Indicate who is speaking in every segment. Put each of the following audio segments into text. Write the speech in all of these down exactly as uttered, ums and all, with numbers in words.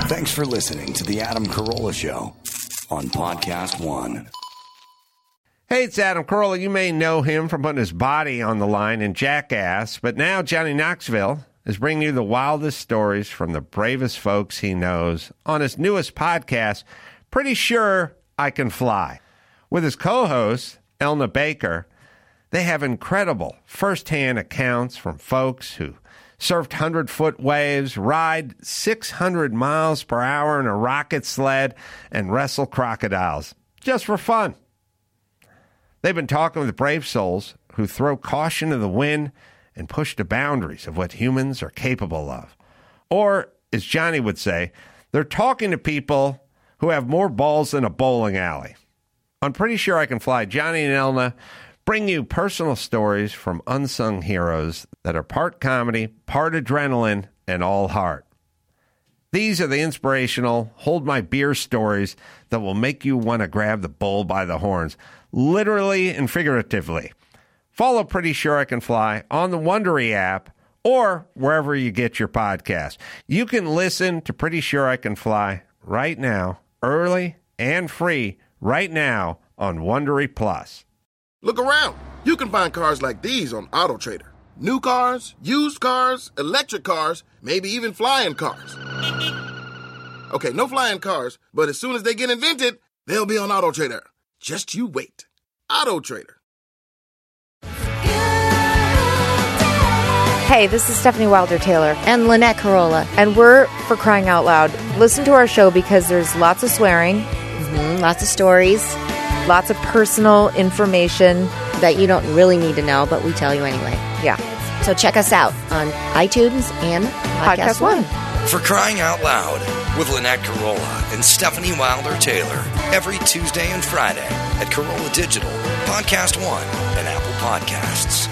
Speaker 1: Thanks for listening to The Adam Carolla Show on Podcast One.
Speaker 2: Hey, it's Adam Carolla. You may know him from putting his body on the line in Jackass, but now Johnny Knoxville is bringing you the wildest stories from the bravest folks he knows on his newest podcast, Pretty Sure I Can Fly. With his co-host, Elna Baker, they have incredible first-hand accounts from folks who surfed hundred-foot waves, ride six hundred miles per hour in a rocket sled, and wrestle crocodiles, just for fun. They've been talking with brave souls who throw caution to the wind and push the boundaries of what humans are capable of. Or, as Johnny would say, they're talking to people who have more balls than a bowling alley. I'm Pretty Sure I Can Fly. Johnny and Elna bring you personal stories from unsung heroes that are part comedy, part adrenaline, and all heart. These are the inspirational, hold my beer stories that will make you want to grab the bull by the horns, literally and figuratively. Follow Pretty Sure I Can Fly on the Wondery app or wherever you get your podcast. You can listen to Pretty Sure I Can Fly right now, early and free, right now on Wondery Plus.
Speaker 3: Look around. You can find cars like these on AutoTrader. New cars, used cars, electric cars, maybe even flying cars. Okay, no flying cars, but as soon as they get invented, they'll be on AutoTrader. Just you wait. AutoTrader.
Speaker 4: Hey, this is Stephanie Wilder-Taylor and Lynette Carolla, and we're For Crying Out Loud. Listen to our show because there's lots of swearing, mm-hmm, lots of stories, lots of personal information
Speaker 5: that you don't really need to know, but we tell you anyway.
Speaker 4: Yeah.
Speaker 5: So check us out on iTunes and Podcast,
Speaker 4: Podcast One.
Speaker 6: For Crying Out Loud with Lynette Carolla and Stephanie Wilder-Taylor every Tuesday and Friday at Carolla Digital, Podcast One, and Apple Podcasts.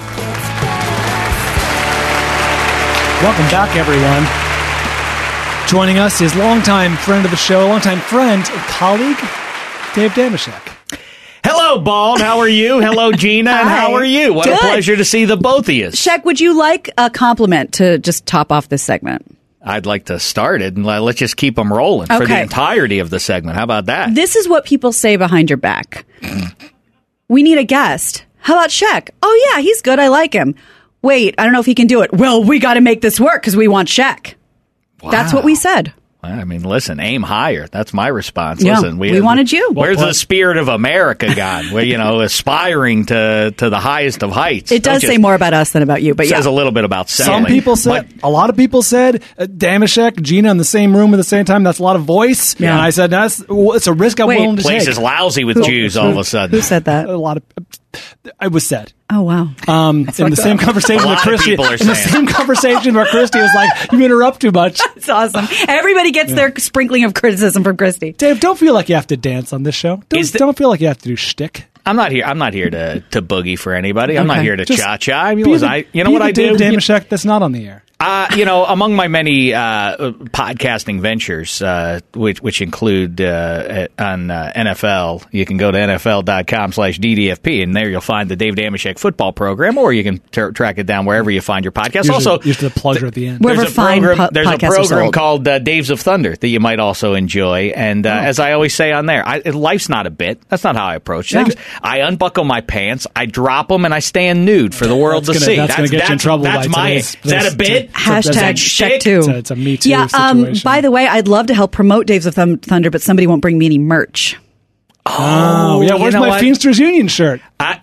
Speaker 7: Welcome back, everyone. Joining us is longtime friend of the show, longtime friend and colleague, Dave Dameshek.
Speaker 8: Hello, Bald. How are you? Hello, Gina. And
Speaker 9: Hi.
Speaker 8: how are you? What
Speaker 9: Good.
Speaker 8: a pleasure to see the both of you.
Speaker 9: Shek, would you like a compliment to just top off this segment?
Speaker 8: I'd like to start it, and let's just keep them rolling for the
Speaker 9: Okay.
Speaker 8: entirety of the segment. How about that?
Speaker 9: This is what people say behind your back. We need a guest. How about Shek? Oh, yeah, he's good. I like him. Wait, I don't know if he can do it. Well, we got to make this work because we want Shek.
Speaker 8: Wow.
Speaker 9: That's what we said.
Speaker 8: I mean, listen, aim higher. That's my response.
Speaker 9: Yeah,
Speaker 8: Listen,
Speaker 9: we wanted you.
Speaker 8: Where's
Speaker 9: What-
Speaker 8: the spirit of America gone? We're, you know, aspiring to, to the highest of heights.
Speaker 9: It does
Speaker 8: Don't
Speaker 9: say
Speaker 8: just-
Speaker 9: more about us than about you, but yeah.
Speaker 8: says a little bit about settling.
Speaker 7: Some people said, a lot of people said, uh, Dameshek, Gina in the same room at the same time, that's a lot of voice.
Speaker 9: Yeah.
Speaker 7: And I said, that's it's a risk I'm
Speaker 9: Wait.
Speaker 7: willing to
Speaker 8: Place
Speaker 7: take.
Speaker 8: is lousy with Jews all of a sudden.
Speaker 9: Who said that?
Speaker 7: A lot of, it was said.
Speaker 9: Oh, wow.
Speaker 7: Um, in the same conversation
Speaker 8: A
Speaker 7: with
Speaker 8: lot of
Speaker 7: Christy,
Speaker 8: people are
Speaker 7: in the
Speaker 8: saying.
Speaker 7: same conversation where Christy was like, you interrupt too much.
Speaker 9: It's awesome. Everybody gets their sprinkling of criticism from Christy.
Speaker 7: Dave, don't feel like you have to dance on this show. Don't,
Speaker 8: Is the-
Speaker 7: don't feel like you have to do shtick.
Speaker 8: I'm not here. I'm not here to, to boogie for anybody. I'm
Speaker 9: Okay.
Speaker 8: not here to
Speaker 7: Just
Speaker 8: cha cha. I mean,
Speaker 7: Be
Speaker 8: listen,
Speaker 7: the-
Speaker 8: I, you know
Speaker 7: be
Speaker 8: what
Speaker 7: the
Speaker 8: I do?
Speaker 7: Dave Dameshek that's not on the air.
Speaker 8: Uh, you know, among my many uh, podcasting ventures, uh, which which include uh, on uh, N F L, you can go to N F L dot com slash D D F P, and there you'll find the Dave Dameshek football program, or you can t- track it down wherever you find your podcast.
Speaker 7: Usually,
Speaker 8: also,
Speaker 7: usually the pleasure at the end.
Speaker 9: Wherever
Speaker 8: there's a
Speaker 9: fine
Speaker 8: program,
Speaker 9: po-
Speaker 8: there's a
Speaker 9: podcasts are
Speaker 8: program
Speaker 9: sold.
Speaker 8: called uh, Daves of Thunder that you might also enjoy. And uh,
Speaker 7: Oh.
Speaker 8: as I always say on there, I, life's not a bit. That's not how I approach
Speaker 7: Yeah.
Speaker 8: things. I unbuckle my pants, I drop them, and I stand nude for the world
Speaker 7: That's
Speaker 8: to
Speaker 7: gonna-
Speaker 8: see.
Speaker 7: that's gonna get you in trouble
Speaker 8: That's
Speaker 7: by
Speaker 8: my.
Speaker 7: today's-
Speaker 8: Is that a bit?
Speaker 7: That's a-
Speaker 9: Hashtag Shek too.
Speaker 7: It's a, it's a Me Too
Speaker 9: Yeah, um,
Speaker 7: situation.
Speaker 9: by the way, I'd love to help promote Daves of Thun- Thunder, but somebody won't bring me any merch.
Speaker 7: Oh, yeah.
Speaker 8: you
Speaker 7: Where's
Speaker 8: know
Speaker 7: my
Speaker 8: what?
Speaker 7: Feasters Union shirt?
Speaker 8: I,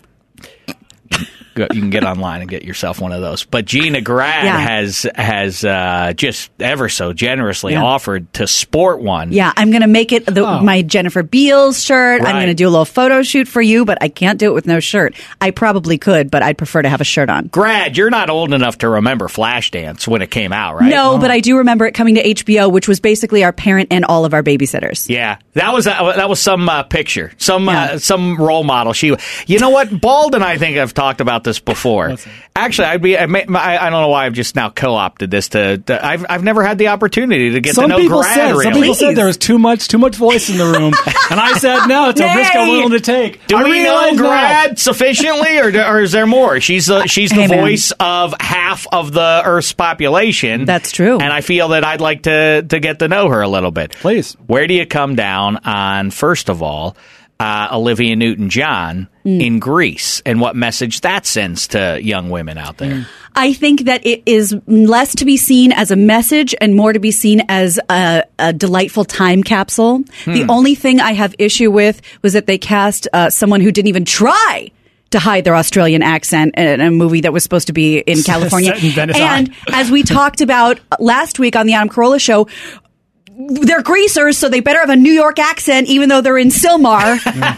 Speaker 8: Go- you can get online and get yourself one of those. But Gina Grad
Speaker 9: Yeah.
Speaker 8: has has uh, just ever so generously
Speaker 9: Yeah.
Speaker 8: offered to sport one.
Speaker 9: Yeah, I'm going to make it the,
Speaker 7: Oh.
Speaker 9: my Jennifer Beals shirt. I'm
Speaker 8: Right.
Speaker 9: going to do a little photo shoot for you, but I can't do it with no shirt. I probably could, but I'd prefer to have a shirt on.
Speaker 8: Grad, you're not old enough to remember Flashdance when it came out, right?
Speaker 9: No, but I do remember it coming to H B O, which was basically our parent and all of our babysitters.
Speaker 8: Yeah, that was uh, that was some uh, picture, some
Speaker 9: Yeah.
Speaker 8: uh, some role model. She, you know what, Bald and I think I've talked about about this before.
Speaker 7: Listen.
Speaker 8: Actually, I'd be. I, may, I, I don't know why I've just now co-opted this. To, to I've I've never had the opportunity to get
Speaker 7: some
Speaker 8: to know
Speaker 7: people
Speaker 8: Grad.
Speaker 7: said
Speaker 8: Really.
Speaker 7: some people said there was too much too much voice in the room, and I said no. It's a
Speaker 9: Nay.
Speaker 7: risk I'm willing to take.
Speaker 8: Do
Speaker 7: I
Speaker 8: we know
Speaker 7: realize now.
Speaker 8: Grad sufficiently, or, or is there more? She's the, she's the
Speaker 9: Hey, man.
Speaker 8: voice of half of the Earth's population.
Speaker 9: That's true.
Speaker 8: And I feel that I'd like to to get to know her a little bit.
Speaker 7: Please.
Speaker 8: Where do you come down on, first of all, uh, Olivia Newton-John in Grease, and what message that sends to young women out there?
Speaker 9: I think that it is less to be seen as a message and more to be seen as a, a delightful time capsule. The only thing I have issue with was that they cast uh, someone who didn't even try to hide their Australian accent in a movie that was supposed to be in California.
Speaker 7: Set in Venice.
Speaker 9: And as we talked about last week on the Adam Carolla Show, they're greasers, so they better have a New York accent, even though they're in Sylmar.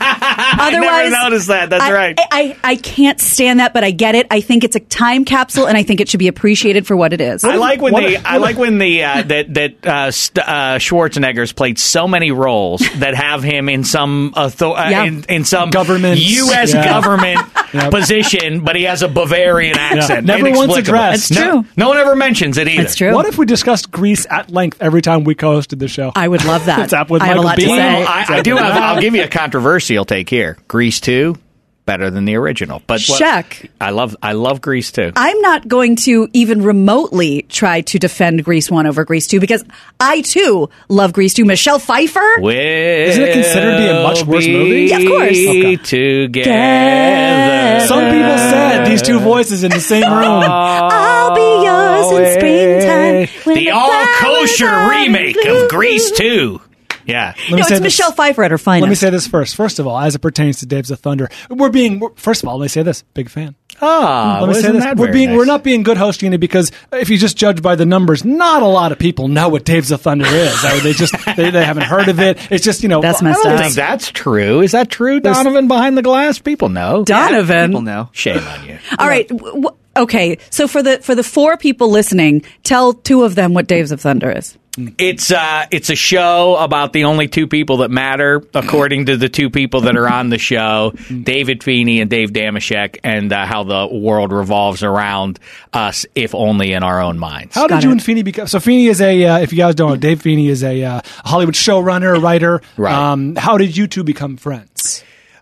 Speaker 8: I
Speaker 9: Otherwise,
Speaker 8: never noticed that. That's
Speaker 9: I,
Speaker 8: right.
Speaker 9: I, I, I can't stand that, but I get it. I think it's a time capsule, and I think it should be appreciated for what it is.
Speaker 8: I like when
Speaker 7: what-
Speaker 8: the I like when the uh, that that uh, St- uh, Schwarzenegger's played so many roles that have him in some author-
Speaker 9: Yeah.
Speaker 8: uh, in, in some
Speaker 7: Government.
Speaker 8: U S
Speaker 7: Yeah.
Speaker 8: government
Speaker 7: Yep.
Speaker 8: position, but he has a Bavarian accent.
Speaker 7: Never once
Speaker 8: Inexplicable.
Speaker 7: addressed.
Speaker 9: It's
Speaker 8: No,
Speaker 9: true.
Speaker 8: no one ever mentions it either.
Speaker 9: It's true.
Speaker 7: What if we discussed Grease at length every time we co-hosted the show?
Speaker 9: I would love that.
Speaker 7: It's up with
Speaker 9: I have a
Speaker 7: Michael
Speaker 9: lot to
Speaker 7: Biehn.
Speaker 9: say.
Speaker 8: Well, I, I do have. I'll give you a controversial take here. Grease two, better than the original. But what-
Speaker 9: Check.
Speaker 8: I love. I love Grease two.
Speaker 9: I'm not going to even remotely try to defend Grease one over Grease two because I too love Grease two. Michelle Pfeiffer.
Speaker 8: Will
Speaker 7: Isn't it considered to be a much worse movie?
Speaker 9: Yeah, of course.
Speaker 8: be
Speaker 7: Okay.
Speaker 8: Together.
Speaker 7: Some people said these two voices in the same room.
Speaker 9: I'll be yours in springtime. when
Speaker 8: The
Speaker 9: the
Speaker 8: all
Speaker 9: flowers
Speaker 8: kosher
Speaker 9: are in
Speaker 8: remake
Speaker 9: bloom.
Speaker 8: of Grease two. Yeah.
Speaker 7: Let me
Speaker 9: No,
Speaker 7: say
Speaker 9: it's
Speaker 7: this.
Speaker 9: Michelle Pfeiffer at her finest.
Speaker 7: Let me say this first. First of all, as it pertains to Dave's of Thunder, we're being. We're, first of all, let me say this: big fan.
Speaker 8: Ah,
Speaker 7: Let me say this: we're being. We're not being good hosts, Gina, because if you just judge by the numbers, not a lot of people know what Dave's of Thunder is. I mean, they just they, they haven't heard of it. It's just you know.
Speaker 9: That's
Speaker 8: I
Speaker 9: messed
Speaker 8: don't
Speaker 9: up.
Speaker 8: think that's true. Is that true, Donovan? Behind the glass, people know.
Speaker 9: Donovan.
Speaker 10: People know.
Speaker 8: Shame on you.
Speaker 9: All right. W- w- okay. So for the for the four people listening, tell two of them what Dave's of Thunder is.
Speaker 8: It's uh, it's a show about the only two people that matter, according to the two people that are on the show, David Feeney and Dave Damashek, and uh, how the world revolves around us, if only in our own minds.
Speaker 7: How did
Speaker 9: Got
Speaker 7: you
Speaker 9: it.
Speaker 7: and Feeney become? So Feeney is a. Uh, if you guys don't know, Dave Feeney is a uh, Hollywood showrunner, writer.
Speaker 8: Right.
Speaker 7: Um, how did you two become friends?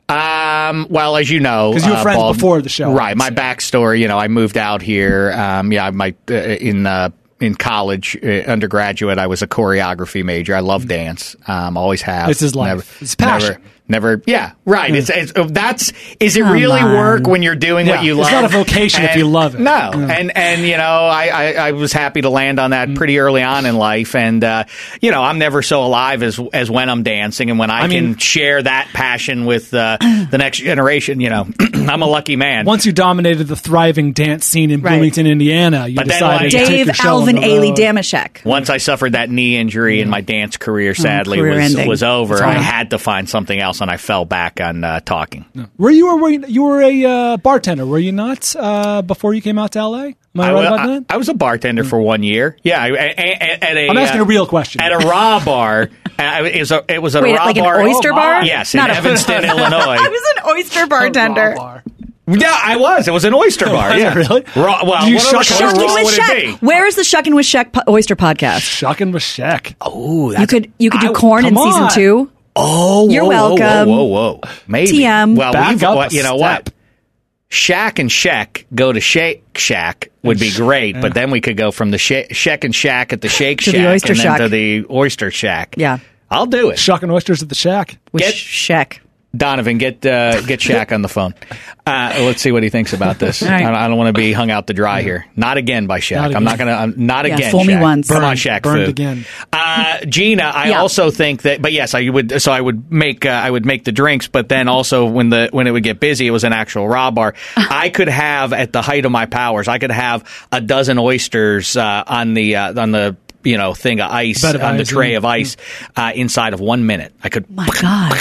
Speaker 8: Um, well, as you know,
Speaker 7: 'Cause you were
Speaker 8: uh,
Speaker 7: friends
Speaker 8: Bald-
Speaker 7: before the show,
Speaker 8: right? My
Speaker 7: obviously.
Speaker 8: backstory, you know, I moved out here. Um, yeah, my uh, in uh, in college, uh, undergraduate, I was a choreography major. I love dance. Um, always have.
Speaker 7: It's his life.
Speaker 8: Never,
Speaker 7: It's passion.
Speaker 8: Never, never. Yeah, right. It's, it's that's. Is it really
Speaker 9: on.
Speaker 8: work when you're doing
Speaker 7: Yeah,
Speaker 8: what you
Speaker 7: it's
Speaker 8: love?
Speaker 7: not a vocation if
Speaker 8: And-
Speaker 7: you love it.
Speaker 8: No,
Speaker 7: Yeah.
Speaker 8: and and you know, I, I I was happy to land on that pretty early on in life, and uh, you know, I'm never so alive as as when I'm dancing, and when I,
Speaker 7: I
Speaker 8: can
Speaker 7: mean-
Speaker 8: share that passion with uh, the next generation. You know, I'm a lucky man.
Speaker 7: Once you dominated the thriving dance scene in
Speaker 9: Right.
Speaker 7: Bloomington, Indiana, you
Speaker 8: But then,
Speaker 7: decided
Speaker 8: like-
Speaker 7: to take
Speaker 9: Dave
Speaker 7: your show on
Speaker 9: Alvin
Speaker 7: the
Speaker 9: Ailey
Speaker 7: road.
Speaker 9: Damashek.
Speaker 8: Once I suffered that knee injury and my dance career sadly
Speaker 9: career
Speaker 8: was
Speaker 9: ending.
Speaker 8: was over,
Speaker 9: That's
Speaker 8: I
Speaker 9: right.
Speaker 8: had to find something else, and I fell back on uh, talking.
Speaker 7: Were you or were you, you were a uh, bartender? Were you not uh, before you came out to L A? Am I,
Speaker 8: I,
Speaker 7: right
Speaker 8: wa-
Speaker 7: about that?
Speaker 8: I was a bartender for one year. Yeah, I- I- I- at a.
Speaker 7: I'm asking
Speaker 8: uh,
Speaker 7: a real question.
Speaker 8: At a raw bar. Uh, it was a, it was a
Speaker 9: Wait,
Speaker 8: raw
Speaker 9: like an
Speaker 8: bar.
Speaker 9: oyster
Speaker 8: Oh,
Speaker 9: bar?
Speaker 8: my. Yes, in
Speaker 9: Not a-
Speaker 8: Evanston, Illinois.
Speaker 9: I was an oyster bartender.
Speaker 7: Bar.
Speaker 8: Yeah, I was. It was an oyster bar.
Speaker 7: Was it
Speaker 8: Yeah,
Speaker 7: really?
Speaker 8: Raw, well,
Speaker 7: Did you
Speaker 8: whatever
Speaker 7: shuck-
Speaker 8: kind of
Speaker 9: Shucking
Speaker 8: raw
Speaker 9: with
Speaker 8: would it be?
Speaker 9: Shaq. Where is the Shucking with Shaq po- oyster podcast?
Speaker 7: Shucking with Shaq.
Speaker 8: Oh,
Speaker 9: You could you could do
Speaker 7: I-
Speaker 9: corn in
Speaker 7: come
Speaker 9: season
Speaker 7: on.
Speaker 9: two.
Speaker 8: Oh,
Speaker 9: You're
Speaker 8: whoa, whoa,
Speaker 9: welcome.
Speaker 8: Whoa, whoa, whoa. Maybe.
Speaker 9: T M.
Speaker 8: Well,
Speaker 7: Back
Speaker 8: we've,
Speaker 7: up
Speaker 8: well,
Speaker 7: a
Speaker 8: you know
Speaker 7: step.
Speaker 8: what? Shack and Shack go to Shake Shack would be great, but then we could go from the sh- Shack and Shack at the Shake
Speaker 9: To the
Speaker 8: Shack
Speaker 9: Oyster
Speaker 8: and
Speaker 9: Shack.
Speaker 8: then to the Oyster Shack.
Speaker 9: Yeah.
Speaker 8: I'll do it.
Speaker 7: Shucking oysters at the Shack.
Speaker 9: With
Speaker 8: Get-
Speaker 9: Shaq.
Speaker 8: Donovan, get uh, get Shaq on the phone. Uh, let's see what he thinks about this.
Speaker 9: All right.
Speaker 8: I don't, I don't want to be hung out to dry here. Not again by Shaq.
Speaker 7: Not
Speaker 8: I'm not
Speaker 7: again.
Speaker 8: gonna. I'm not
Speaker 9: Yeah,
Speaker 8: again.
Speaker 9: fool me
Speaker 8: Shaq.
Speaker 9: once.
Speaker 8: Come on,
Speaker 7: Burned-
Speaker 8: Shaq.
Speaker 7: burned
Speaker 8: Fu.
Speaker 7: again.
Speaker 8: Uh, Gina, I
Speaker 9: Yeah.
Speaker 8: also think that. But yes, I would. So I would make. Uh, I would make the drinks. But then also when the when it would get busy, it was an actual raw bar. I could have at the height of my powers. I could have a dozen oysters uh, on the uh, on the. You know, thing of ice
Speaker 7: Bed of
Speaker 8: on the
Speaker 7: ice,
Speaker 8: tray
Speaker 7: yeah.
Speaker 8: of ice uh, inside of one minute. I could
Speaker 9: My God.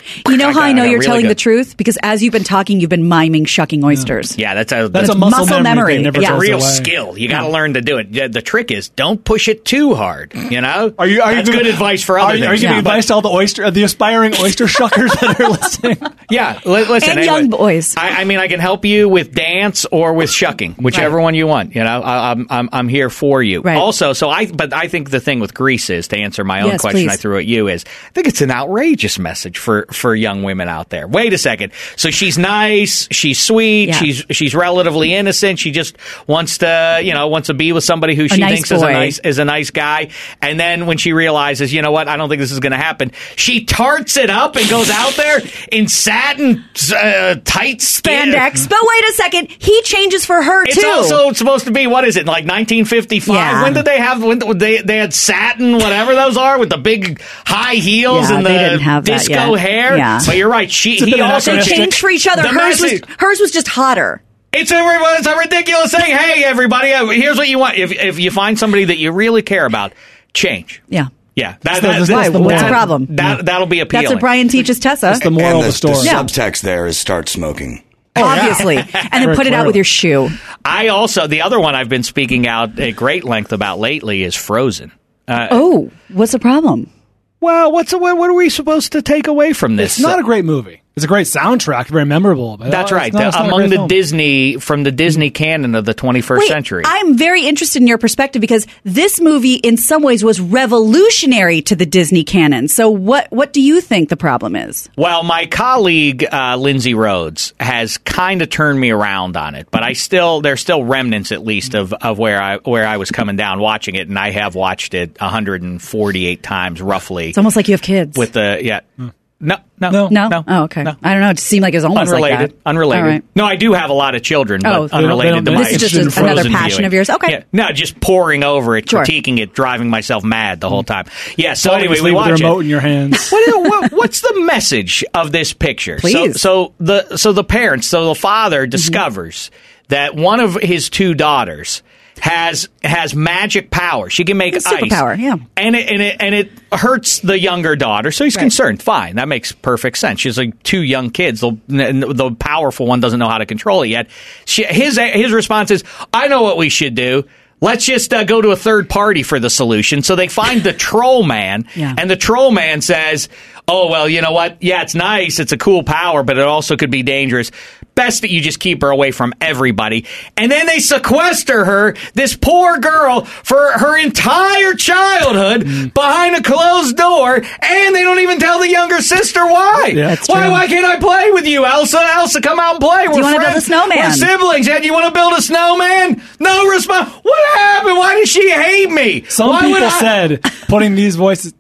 Speaker 9: You know how I,
Speaker 8: I
Speaker 9: know
Speaker 8: got
Speaker 9: you're
Speaker 8: really
Speaker 9: telling
Speaker 8: good.
Speaker 9: the truth? Because as you've been talking, you've been miming shucking oysters.
Speaker 8: Yeah, that's a
Speaker 7: That's
Speaker 8: that's
Speaker 7: a muscle,
Speaker 9: muscle memory.
Speaker 7: memory. That never
Speaker 9: Yeah.
Speaker 8: a
Speaker 7: goes
Speaker 8: real
Speaker 7: away.
Speaker 8: skill. You got to learn to do it. Yeah, the trick is don't push it too hard. You know,
Speaker 7: Are you? Are
Speaker 8: that's
Speaker 7: you
Speaker 8: good
Speaker 7: giving-
Speaker 8: advice for
Speaker 7: Are
Speaker 8: other
Speaker 7: you, are you
Speaker 8: things.
Speaker 7: giving
Speaker 9: Yeah.
Speaker 7: advice to all the oyster, the aspiring oyster shuckers that are listening?
Speaker 8: Yeah, li- listen.
Speaker 9: And
Speaker 8: anyway,
Speaker 9: young boys.
Speaker 8: I, I mean, I can help you with dance or with shucking, whichever
Speaker 9: Right.
Speaker 8: one you want. You know, I, I'm I'm I'm here for you.
Speaker 9: Right.
Speaker 8: Also, so I but I think the thing with Grease is, to answer my own
Speaker 9: Yes,
Speaker 8: question
Speaker 9: please.
Speaker 8: I threw at you, is I think it's an outrageous message for for young women out there. Wait a second. So she's nice, she's sweet,
Speaker 9: Yeah.
Speaker 8: she's she's relatively innocent. She just wants to you know wants to be with somebody who she
Speaker 9: nice
Speaker 8: thinks is a
Speaker 9: boy.
Speaker 8: nice is a nice guy. And then when she realizes, you know what, I don't think this is going to happen, she tarts it up and goes out there in satin uh, tight skin.
Speaker 9: Spandex. But wait a second. He changes for her,
Speaker 8: It's
Speaker 9: too.
Speaker 8: also supposed to be, what is it, like nineteen fifty-five?
Speaker 9: Yeah.
Speaker 8: When did they have, when they they had satin, whatever those are, with the big high heels
Speaker 9: Yeah,
Speaker 8: and the
Speaker 9: they didn't have that
Speaker 8: disco
Speaker 9: yet.
Speaker 8: hair?
Speaker 9: Yeah.
Speaker 8: But you're right. She,
Speaker 7: a
Speaker 8: he
Speaker 7: bit
Speaker 8: also
Speaker 9: They
Speaker 7: anachronistic.
Speaker 9: changed for each other.
Speaker 8: The
Speaker 9: Hers was,
Speaker 8: message-
Speaker 9: hers was just hotter.
Speaker 8: It's a, it's a ridiculous thing. Hey, everybody, uh, here's what you want. If, if you find somebody that you really care about, change.
Speaker 9: Yeah.
Speaker 8: Yeah. That,
Speaker 7: the-
Speaker 8: that-
Speaker 7: that's
Speaker 8: that-
Speaker 7: the moral.
Speaker 9: What's the problem?
Speaker 8: That, that'll be appealing.
Speaker 9: That's what Brian teaches Tessa.
Speaker 7: That's the moral
Speaker 1: and
Speaker 7: of the story.
Speaker 1: The
Speaker 9: Yeah.
Speaker 1: subtext there is start smoking.
Speaker 9: Obviously. And then
Speaker 7: Very
Speaker 9: put it out
Speaker 7: clearly.
Speaker 9: with your shoe.
Speaker 8: I also, the other one I've been speaking out at great length about lately is Frozen. Uh,
Speaker 9: Oh, what's the problem?
Speaker 8: Well, what's what, what are we supposed to take away from this?
Speaker 7: It's not a great movie. It's a great soundtrack, very memorable. But
Speaker 8: That's
Speaker 7: it's
Speaker 8: right.
Speaker 7: not- it's not a
Speaker 8: Among
Speaker 7: great
Speaker 8: the
Speaker 7: film.
Speaker 8: Disney, from the Disney canon of the twenty-first
Speaker 9: Wait,
Speaker 8: century.
Speaker 9: I'm very interested in your perspective because this movie, in some ways, was revolutionary to the Disney canon. So, what what do you think the problem is?
Speaker 8: Well, my colleague uh, Lindsay Rhodes has kind of turned me around on it, but I still there's still remnants at least of, of where I where I was coming down watching it, and I have watched it one hundred forty-eight times roughly.
Speaker 9: It's almost like you have kids.
Speaker 8: With the yeah. No, no,
Speaker 7: No.
Speaker 9: no?
Speaker 8: no.
Speaker 9: Oh, okay.
Speaker 8: No.
Speaker 9: I don't know. It seemed like it was almost
Speaker 8: Unrelated.
Speaker 9: like that.
Speaker 8: Unrelated.
Speaker 9: All right.
Speaker 8: No, I do have a lot of children, but
Speaker 9: Oh, they don't-
Speaker 8: unrelated
Speaker 7: they don't-
Speaker 8: to
Speaker 7: this
Speaker 8: my
Speaker 7: is just a-
Speaker 8: Frozen
Speaker 9: another passion
Speaker 8: viewing.
Speaker 9: of yours. Okay.
Speaker 8: Yeah. No, just poring over it,
Speaker 9: Sure.
Speaker 8: critiquing it, driving myself mad the whole time. Yeah. So
Speaker 7: Falling
Speaker 8: anyway, we
Speaker 7: asleep with
Speaker 8: watch
Speaker 7: the remote
Speaker 8: it.
Speaker 7: in your hands.
Speaker 8: What, what, what's the message of this picture?
Speaker 9: Please.
Speaker 8: So, so the so the parents, so the father
Speaker 9: Mm-hmm.
Speaker 8: discovers that one of his two daughters has has magic power. She can make
Speaker 9: It's
Speaker 8: ice.
Speaker 9: superpower, yeah.
Speaker 8: And it, and it and it hurts the younger daughter, so he's
Speaker 9: Right.
Speaker 8: concerned. Fine, that makes perfect sense. She's like two young kids. The, the powerful one doesn't know how to control it yet. She, his his response is, "I know what we should do. Let's just uh, go to a third party for the solution." So they find the troll man,
Speaker 9: Yeah.
Speaker 8: and the troll man says, "Oh, well, you know what? Yeah, it's nice. It's a cool power, but it also could be dangerous. Best that you just keep her away from everybody." And then they sequester her, this poor girl, for her entire childhood behind a closed door, and they don't even tell the younger sister why.
Speaker 7: Yeah, that's
Speaker 8: why,
Speaker 7: true.
Speaker 8: why can't I play with you, Elsa? Elsa, come out and play. We're
Speaker 9: you wanna build
Speaker 8: friends.
Speaker 9: a snowman?
Speaker 8: We're siblings. And you want to build a snowman? No response. What happened? Why does she hate me?
Speaker 7: Some
Speaker 8: Why would
Speaker 7: people
Speaker 8: I-
Speaker 7: said putting these voices.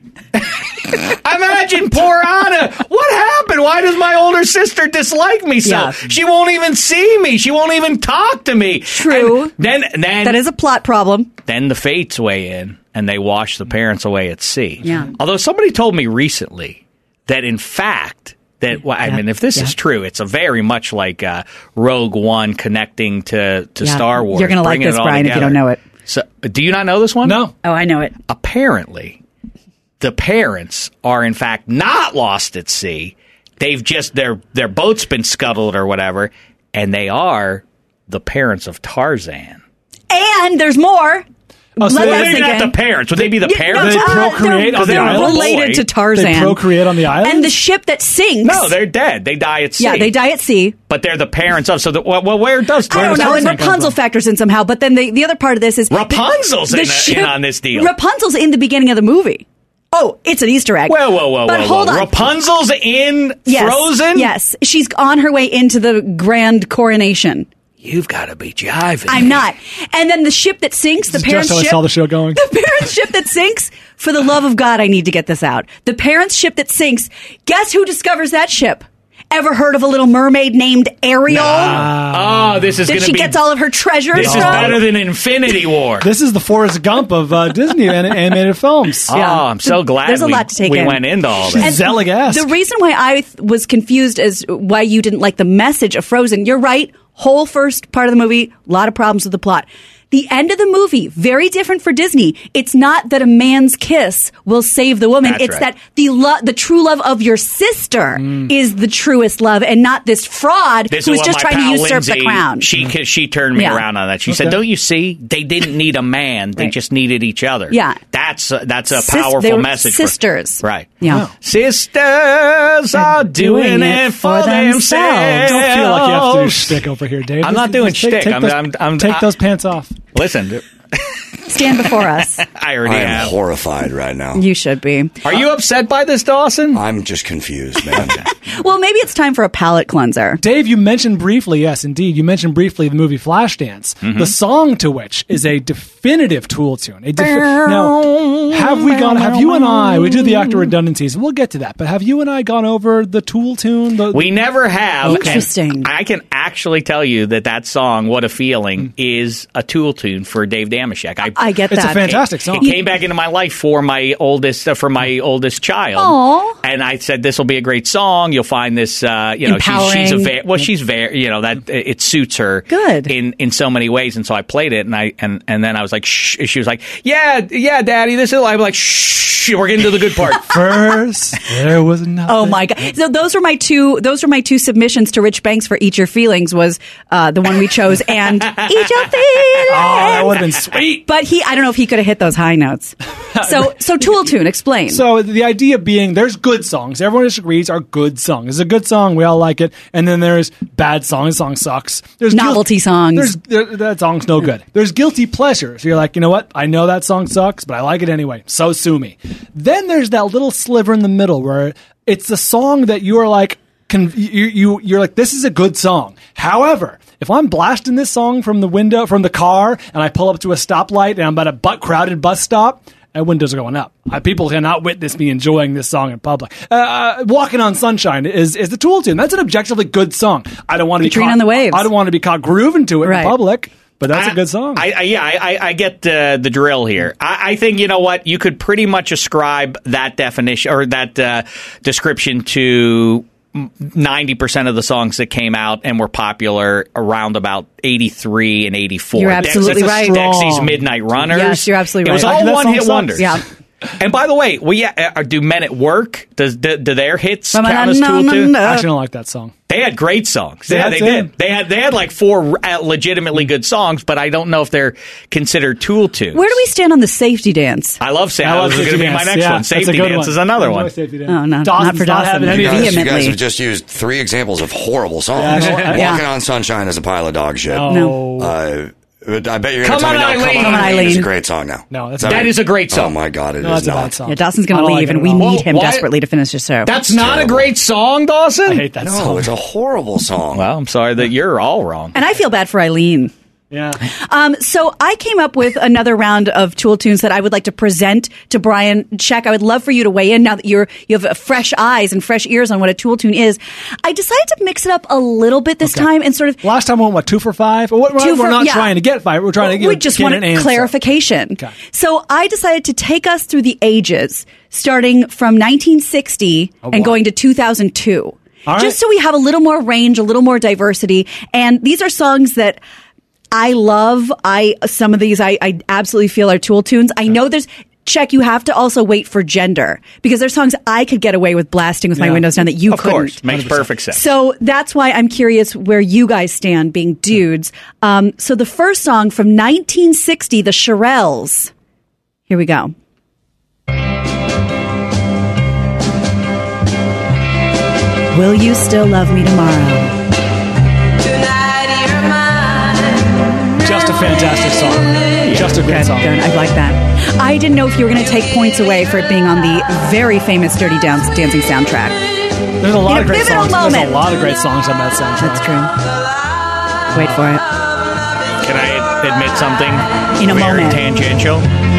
Speaker 8: Imagine poor Anna. What happened? Why does my older sister dislike me so?
Speaker 9: Yeah.
Speaker 8: She won't even see me. She won't even talk to me.
Speaker 9: True.
Speaker 8: And then, then,
Speaker 9: That is a plot problem.
Speaker 8: then the fates weigh in and they wash the parents away at sea.
Speaker 9: Yeah.
Speaker 8: Although somebody told me recently that in fact, that well, I
Speaker 9: Yeah.
Speaker 8: mean, if this
Speaker 9: Yeah.
Speaker 8: is true, it's a very much like uh, Rogue One connecting to, to
Speaker 9: Yeah.
Speaker 8: Star Wars.
Speaker 9: You're gonna like
Speaker 8: bringing
Speaker 9: this,
Speaker 8: it all
Speaker 9: Brian, if you
Speaker 8: together.
Speaker 9: don't know it.
Speaker 8: So, do you not know this one?
Speaker 7: No.
Speaker 9: Oh, I know it.
Speaker 8: Apparently, the parents are in fact not lost at sea. They've just their their boat's been scuttled or whatever, and they are the parents of Tarzan.
Speaker 9: And there's more.
Speaker 7: Oh, so
Speaker 9: Let
Speaker 7: they-
Speaker 9: that
Speaker 8: Maybe
Speaker 9: sink
Speaker 8: not
Speaker 9: in.
Speaker 8: the parents. Would they be the
Speaker 9: Yeah,
Speaker 8: parents?
Speaker 7: They
Speaker 9: uh,
Speaker 7: procreate
Speaker 9: they're,
Speaker 7: on the
Speaker 9: they're
Speaker 7: island?
Speaker 9: related
Speaker 8: Boy.
Speaker 9: to Tarzan.
Speaker 7: They procreate on the island?
Speaker 9: And the ship that sinks.
Speaker 8: No, they're dead. They die at sea.
Speaker 9: Yeah, they die at sea.
Speaker 8: But they're the parents of. So, the, well, well, where does
Speaker 9: I don't
Speaker 8: Tarzan?
Speaker 9: know, and
Speaker 7: Tarzan come
Speaker 9: Rapunzel
Speaker 7: from?
Speaker 9: factors in somehow. But then the, the other part of this is
Speaker 8: Rapunzel's
Speaker 9: the,
Speaker 8: in the- in on this deal.
Speaker 9: Rapunzel's in the beginning of the movie. Oh, it's an Easter egg.
Speaker 8: Whoa, whoa, whoa,
Speaker 9: but
Speaker 8: whoa,
Speaker 9: hold
Speaker 8: whoa!
Speaker 9: on.
Speaker 8: Rapunzel's in
Speaker 9: Yes,
Speaker 8: Frozen.
Speaker 9: Yes, she's on her way into the grand coronation.
Speaker 8: You've got to be jiving.
Speaker 9: I'm not. And then the ship that sinks, the
Speaker 7: This is
Speaker 9: parents'
Speaker 7: just how I
Speaker 9: ship.
Speaker 7: saw the show going.
Speaker 9: The parents' ship that sinks. For the love of God, I need to get this out. The parents' ship that sinks. Guess who discovers that ship? Ever heard of a little mermaid named Ariel?
Speaker 8: Oh, this is
Speaker 9: that
Speaker 8: going to
Speaker 9: she
Speaker 8: be.
Speaker 9: gets all of her treasures
Speaker 8: this is
Speaker 9: from?
Speaker 8: better than Infinity War.
Speaker 7: This is the Forrest Gump of uh, Disney an- animated films.
Speaker 8: Oh, I'm so glad
Speaker 9: There's a
Speaker 8: we,
Speaker 9: lot to take
Speaker 8: we
Speaker 9: in.
Speaker 8: went into all
Speaker 7: She's
Speaker 8: this.
Speaker 7: Zelig-esque.
Speaker 9: The reason why I th- was confused as why you didn't like the message of Frozen, you're right. Whole first part of the movie, a lot of problems with the plot. the end of the movie, very different for Disney. It's not that a man's kiss will save the woman.
Speaker 8: That's
Speaker 9: it's
Speaker 8: right.
Speaker 9: that the lo- the true love of your sister
Speaker 8: Mm.
Speaker 9: is the truest love, and not this fraud
Speaker 8: This
Speaker 9: who's
Speaker 8: is what
Speaker 9: just
Speaker 8: my
Speaker 9: trying to
Speaker 8: pal
Speaker 9: usurp
Speaker 8: Lindsay,
Speaker 9: the crown.
Speaker 8: She she turned me
Speaker 9: Yeah.
Speaker 8: around on that. She
Speaker 7: Okay.
Speaker 8: said, "Don't you see? They didn't need a man. They
Speaker 9: Right.
Speaker 8: just needed each other."
Speaker 9: Yeah.
Speaker 8: that's a, that's a
Speaker 9: Sis- they
Speaker 8: powerful
Speaker 9: were
Speaker 8: message. for-
Speaker 9: sisters.
Speaker 8: right?
Speaker 9: Yeah.
Speaker 8: Sisters are doing, it for themselves.
Speaker 7: Don't feel like you have to do shtick over here, Dave.
Speaker 8: I'm not
Speaker 7: Just-
Speaker 8: doing
Speaker 7: just take-
Speaker 8: shtick.
Speaker 7: Take
Speaker 8: I'm-
Speaker 7: those,
Speaker 8: I'm- I'm-
Speaker 7: take
Speaker 8: I-
Speaker 7: those pants off.
Speaker 8: Listen,
Speaker 9: Stand before us.
Speaker 8: I already
Speaker 1: I am
Speaker 8: have.
Speaker 1: horrified right now.
Speaker 9: You should be.
Speaker 8: Are you upset by this, Dawson?
Speaker 1: I'm just confused, man.
Speaker 9: Well, maybe it's time for a palate cleanser.
Speaker 7: Dave, you mentioned briefly, yes, indeed, you mentioned briefly the movie Flashdance,
Speaker 8: Mm-hmm.
Speaker 7: the song to which is a definitive Tool tune. A defi- now, have we gone? Have you and I? We do the actor redundancies, and we'll get to that. But have you and I gone over the Tool tune? The,
Speaker 8: We never have. and
Speaker 9: Interesting.
Speaker 8: I can actually tell you that that song, "What a Feeling," is a Tool tune for Dave Damashek. I,
Speaker 9: I get
Speaker 7: it's
Speaker 9: that.
Speaker 7: a fantastic song.
Speaker 8: It came back into my life for my oldest uh, for my oldest child.
Speaker 9: Aw.
Speaker 8: And I said, "This will be a great song. You'll find this, uh, you know, she's, she's a
Speaker 9: Empowering.
Speaker 8: ve- well, she's very, you know, that it suits her
Speaker 9: Good.
Speaker 8: in in so many ways." And so I played it, and I and and then I was like, "Shh." She was like, "Yeah, yeah, Daddy, this is." I'm like, "Shh, we're getting to the good part."
Speaker 7: First, there was nothing.
Speaker 9: Oh my god! So those were my two. Those were my two submissions to Rich Banks for "Eat Your Feelings." Was uh, the one we chose, and "Eat Your Feelings."
Speaker 7: Oh, that would have been sweet.
Speaker 9: But he, I don't know if he could have hit those high notes. So, so Tool tune. Explain.
Speaker 7: So the idea being, there's good songs. Everyone disagrees are good songs. It's a good song. We all like it. And then there's bad songs. The song sucks. There's
Speaker 9: Novelty songs.
Speaker 7: There's there, that song's no good. There's guilty pleasures. You're like, you know what? I know that song sucks, but I like it anyway. So sue me. Then there's that little sliver in the middle where it's a song that you are like, Con- you, you you're like, this is a good song. However, if I'm blasting this song from the window from the car and I pull up to a stoplight and I'm at a butt crowded bus stop, and windows are going up. Uh, people cannot witness me enjoying this song in public. Uh, Walking on Sunshine is is the Tool tune. That's an objectively good song. I don't want to be
Speaker 9: Katrina
Speaker 7: caught
Speaker 9: and the Waves.
Speaker 7: I don't want to be caught grooving to it
Speaker 9: Right.
Speaker 7: in public. But that's
Speaker 8: I-
Speaker 7: a good song.
Speaker 8: I, I, yeah, I, I- I get uh, the drill here. I, I think, you know what, you could pretty much ascribe that definition or that uh, description to ninety percent of the songs that came out and were popular around about eighty-three and eighty-four.
Speaker 9: You're absolutely
Speaker 8: Dex-
Speaker 9: right.
Speaker 8: Dexy's
Speaker 7: Strong.
Speaker 8: Midnight Runners.
Speaker 9: Yes, you're absolutely
Speaker 8: It was
Speaker 9: right.
Speaker 8: all
Speaker 7: That song
Speaker 8: one-hit
Speaker 7: sucks.
Speaker 8: wonders.
Speaker 9: Yeah.
Speaker 8: And by the way, well, yeah, uh, do Men at Work? Does do, do their hits
Speaker 9: No,
Speaker 8: count as
Speaker 9: no,
Speaker 8: Tool
Speaker 9: no,
Speaker 8: too?
Speaker 9: no.
Speaker 7: I actually don't like that song.
Speaker 8: They had great songs.
Speaker 7: Yeah,
Speaker 8: Yeah, they
Speaker 7: that's
Speaker 8: did.
Speaker 7: it.
Speaker 8: They had they had like four uh, legitimately good songs, but I don't know if they're considered Tool tunes.
Speaker 9: Where do we stand on the safety dance?
Speaker 8: I love Safety.
Speaker 7: I love
Speaker 8: That was going to
Speaker 7: Safety
Speaker 8: be my
Speaker 7: Dance.
Speaker 8: next
Speaker 7: Yeah,
Speaker 8: one.
Speaker 7: that's a
Speaker 8: Safety
Speaker 7: good
Speaker 8: Dance
Speaker 7: one.
Speaker 8: is another
Speaker 7: Enjoy
Speaker 8: one.
Speaker 7: Safety Dance.
Speaker 9: Oh, no,
Speaker 7: Dawson's
Speaker 9: not for Dawson.
Speaker 7: having
Speaker 1: You
Speaker 7: any of
Speaker 1: guys,
Speaker 7: these.
Speaker 1: you guys
Speaker 9: Vehemently.
Speaker 1: have just used three examples of horrible songs.
Speaker 7: Yeah.
Speaker 9: Yeah.
Speaker 1: Walking on Sunshine is a pile of dog shit.
Speaker 7: No.
Speaker 1: Uh, but I bet you're
Speaker 8: Come
Speaker 1: going to tell
Speaker 8: on,
Speaker 1: me now.
Speaker 8: Eileen.
Speaker 1: Come on,
Speaker 9: Come on,
Speaker 1: Eileen. It's a
Speaker 9: Eileen.
Speaker 1: great song now.
Speaker 7: No, that's
Speaker 8: That is a great
Speaker 1: Oh
Speaker 8: song.
Speaker 1: my god, it
Speaker 7: No,
Speaker 1: is
Speaker 7: that's a
Speaker 1: not.
Speaker 7: bad song.
Speaker 9: Yeah, Dawson's
Speaker 7: I
Speaker 9: going to
Speaker 7: don't like
Speaker 9: leave,
Speaker 7: it
Speaker 9: and
Speaker 7: at
Speaker 9: we
Speaker 7: all.
Speaker 9: need
Speaker 8: Well,
Speaker 9: him
Speaker 8: why-
Speaker 9: desperately to finish the show.
Speaker 8: That's not a
Speaker 1: terrible.
Speaker 8: great song, Dawson.
Speaker 7: I hate that
Speaker 1: No,
Speaker 7: song.
Speaker 1: it's a horrible song.
Speaker 8: Well, I'm sorry that you're all wrong.
Speaker 9: and I feel bad for Eileen.
Speaker 7: Yeah.
Speaker 9: Um, so I came up with another round of Tool tunes that I would like to present to Brian Check. I would love for you to weigh in now that you're you have fresh eyes and fresh ears on what a Tool tune is. I decided to mix it up a little bit this
Speaker 7: Okay.
Speaker 9: time and sort of
Speaker 7: Last time we went, what, two for five? Well, we're,
Speaker 9: Two
Speaker 7: we're
Speaker 9: for-
Speaker 7: not
Speaker 9: yeah.
Speaker 7: trying to get five. We're trying to get,
Speaker 9: we just
Speaker 7: get
Speaker 9: wanted
Speaker 7: an answer.
Speaker 9: clarification.
Speaker 7: Okay.
Speaker 9: So I decided to take us through the ages, starting from nineteen sixty
Speaker 7: Oh,
Speaker 9: and
Speaker 7: boy.
Speaker 9: going to two thousand two.
Speaker 7: All right.
Speaker 9: Just so we have a little more range, a little more diversity. And these are songs that I love. I some of these I, I absolutely feel are Tool tunes. I know there's Check, you have to also wait for gender because there's songs I could get away with blasting with my
Speaker 7: Yeah.
Speaker 9: windows down that you
Speaker 8: Of
Speaker 9: couldn't.
Speaker 8: course, makes perfect sense.
Speaker 9: So that's why I'm curious where you guys stand, being dudes. Um, so the first song from nineteen sixty, the Shirelles. Here we go. Will you still love me tomorrow?
Speaker 7: Just a fantastic song. Just a great
Speaker 9: Good,
Speaker 7: song.
Speaker 9: good. I like that. I didn't know if you were going to take points away for it being on the very famous Dirty Dance Dancing soundtrack.
Speaker 7: There's a lot
Speaker 9: In a
Speaker 7: of great
Speaker 9: pivotal
Speaker 7: songs. There's
Speaker 9: moment.
Speaker 7: a lot of great songs on that soundtrack.
Speaker 9: That's true. Wait for it.
Speaker 8: Can I admit something?
Speaker 9: In a
Speaker 8: very
Speaker 9: moment.
Speaker 8: tangential.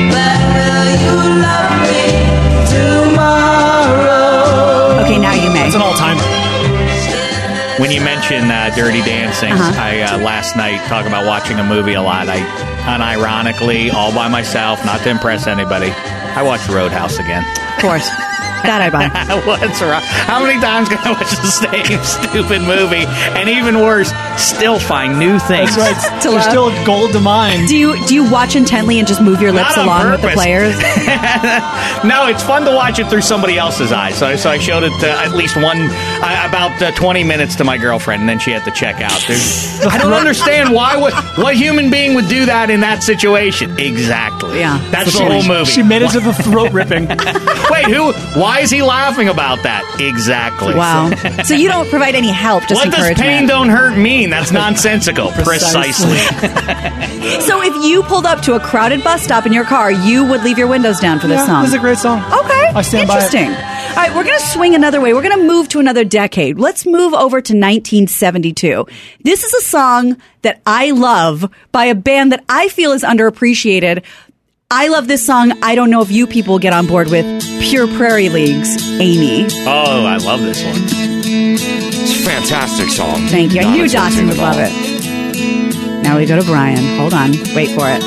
Speaker 9: Okay, now you may.
Speaker 7: It's an all-timer.
Speaker 8: When you mention uh, Dirty Dancing,
Speaker 9: Uh-huh.
Speaker 8: I uh, last night talk about watching a movie a lot. I unironically, all by myself, not to impress anybody, I watched Roadhouse again.
Speaker 9: Of course. That I buy.
Speaker 8: What's wrong? How many times can I watch the same stupid movie? And even worse, still find new things.
Speaker 7: That's right.
Speaker 9: To
Speaker 7: There's
Speaker 9: love.
Speaker 7: still gold to mine.
Speaker 9: Do you do you watch intently and just move your lips
Speaker 8: Not on
Speaker 9: along with the
Speaker 8: purpose.
Speaker 9: players?
Speaker 8: No, it's fun to watch it through somebody else's eyes. So, so I showed it uh, at least one, uh, about uh, twenty minutes to my girlfriend, and then she had to check out. There's, I don't understand why would, what human being would do that in that situation. Exactly.
Speaker 9: Yeah.
Speaker 8: That's
Speaker 7: So
Speaker 8: the
Speaker 7: she-
Speaker 8: whole movie.
Speaker 7: She made it to the throat ripping.
Speaker 8: Wait, who? Why is he laughing about that? Exactly.
Speaker 9: Wow. So you don't provide any help, just
Speaker 8: What does
Speaker 9: encouragement.
Speaker 8: pain don't hurt mean? That's nonsensical.
Speaker 7: Precisely.
Speaker 8: Precisely.
Speaker 9: So if you pulled up to a crowded bus stop in your car, you would leave your windows down for this
Speaker 7: Yeah,
Speaker 9: song.
Speaker 7: this is a great song.
Speaker 9: Okay.
Speaker 7: I stand by it.
Speaker 9: Interesting. All right, we're going to swing another way. We're going to move to another decade. Let's move over to nineteen seventy-two. This is a song that I love by a band that I feel is underappreciated. I love this song. I don't know if you people get on board with Pure Prairie League's Amy.
Speaker 8: Oh, I love this one.
Speaker 6: It's a fantastic song.
Speaker 9: Thank you. I
Speaker 6: Not
Speaker 9: knew Dawson
Speaker 6: insulting
Speaker 9: would
Speaker 6: at
Speaker 9: love
Speaker 6: all.
Speaker 9: it. Now we go to Brian. Hold on. Wait for it.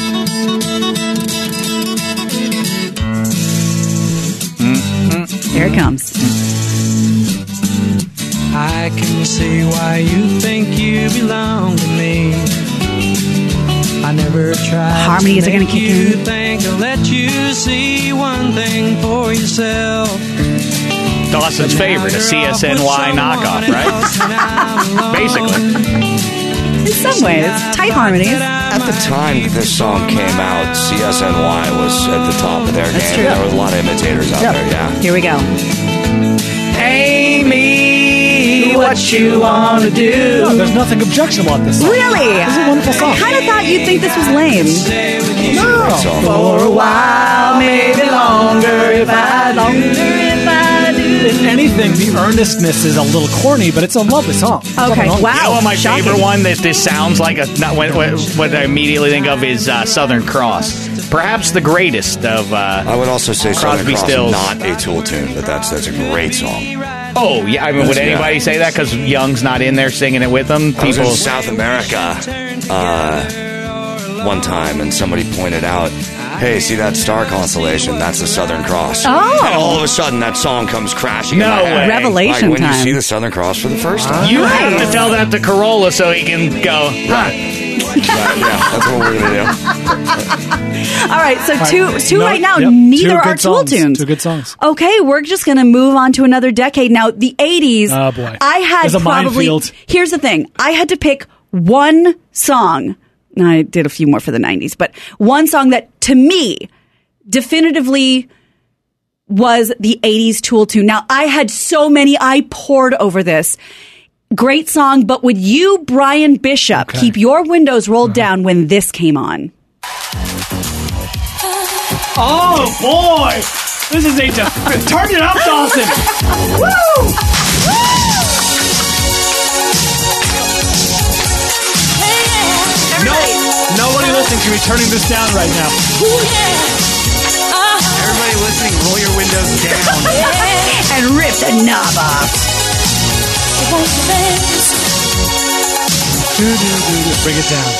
Speaker 9: Here it comes.
Speaker 10: I can see why you think you belong to me. I never tried.
Speaker 9: Harmonies
Speaker 10: to
Speaker 9: are gonna
Speaker 10: make
Speaker 9: kick
Speaker 10: you
Speaker 9: in.
Speaker 10: think I'll let you see one thing for yourself.
Speaker 8: Dawson's favorite, a C S N Y knockoff, right? Basically.
Speaker 9: In some ways, tight harmonies.
Speaker 6: At the time that this song came out, C S N Y was at the top of their
Speaker 9: That's
Speaker 6: game.
Speaker 9: true.
Speaker 6: There were a lot of imitators out there, yeah.
Speaker 9: Here we go.
Speaker 8: Amy, what you want to do?
Speaker 7: No, there's nothing objectionable about this song.
Speaker 9: Really?
Speaker 7: This is a wonderful song.
Speaker 9: I kind of thought you'd think this was lame.
Speaker 7: No.
Speaker 8: For a while, maybe longer if I
Speaker 7: If anything, the earnestness is a little corny, but it's a lovely song. There's nothing
Speaker 9: Okay,
Speaker 7: wrong with
Speaker 9: wow.
Speaker 8: You know what my
Speaker 9: Shocking.
Speaker 8: favorite one that this sounds like a not what, what, what I immediately think of is uh, Southern Cross. Perhaps the greatest of. Uh,
Speaker 6: I would also say Southern
Speaker 8: Crosby,
Speaker 6: Cross
Speaker 8: Stills.
Speaker 6: not a Tool tune, but that's that's a great song.
Speaker 8: oh yeah, I mean, would
Speaker 6: Yeah.
Speaker 8: anybody say that because Young's not in there singing it with them?
Speaker 6: I was in
Speaker 8: People.
Speaker 6: South America uh, one time, and somebody pointed out, "Hey, see that star constellation? That's the Southern Cross."
Speaker 9: Oh.
Speaker 6: And all of a sudden, that song comes crashing.
Speaker 8: No
Speaker 6: in my head.
Speaker 8: way.
Speaker 9: Revelation
Speaker 6: like when
Speaker 9: time.
Speaker 6: you see the Southern Cross for the first time.
Speaker 8: You have to tell that to Corolla so he can go. Huh.
Speaker 6: Right, yeah, that's what we're gonna do.
Speaker 9: All right, so two, two
Speaker 7: No,
Speaker 9: right now,
Speaker 7: yep,
Speaker 9: neither
Speaker 7: two
Speaker 9: are
Speaker 7: good
Speaker 9: Tool
Speaker 7: songs,
Speaker 9: tunes.
Speaker 7: Two good songs.
Speaker 9: Okay, we're just going to move on to another decade. Now, the eighties,
Speaker 7: Oh, boy.
Speaker 9: I had
Speaker 7: There's a
Speaker 9: probably,
Speaker 7: minefield.
Speaker 9: here's the thing, I had to pick one song. I did a few more for the nineties, but one song that to me definitively was the eighties Tool tune. Now, I had so many, I poured over this. Great song, but would you, Brian Bishop,
Speaker 7: Okay.
Speaker 9: keep your windows rolled down when this came on?
Speaker 7: Oh, boy. This is a... Def- Turn it up, Dawson. Woo! No, nobody listening to me turning this down right now.
Speaker 10: Everybody listening, roll your windows down.
Speaker 9: And rip the knob off.
Speaker 7: Bring it down.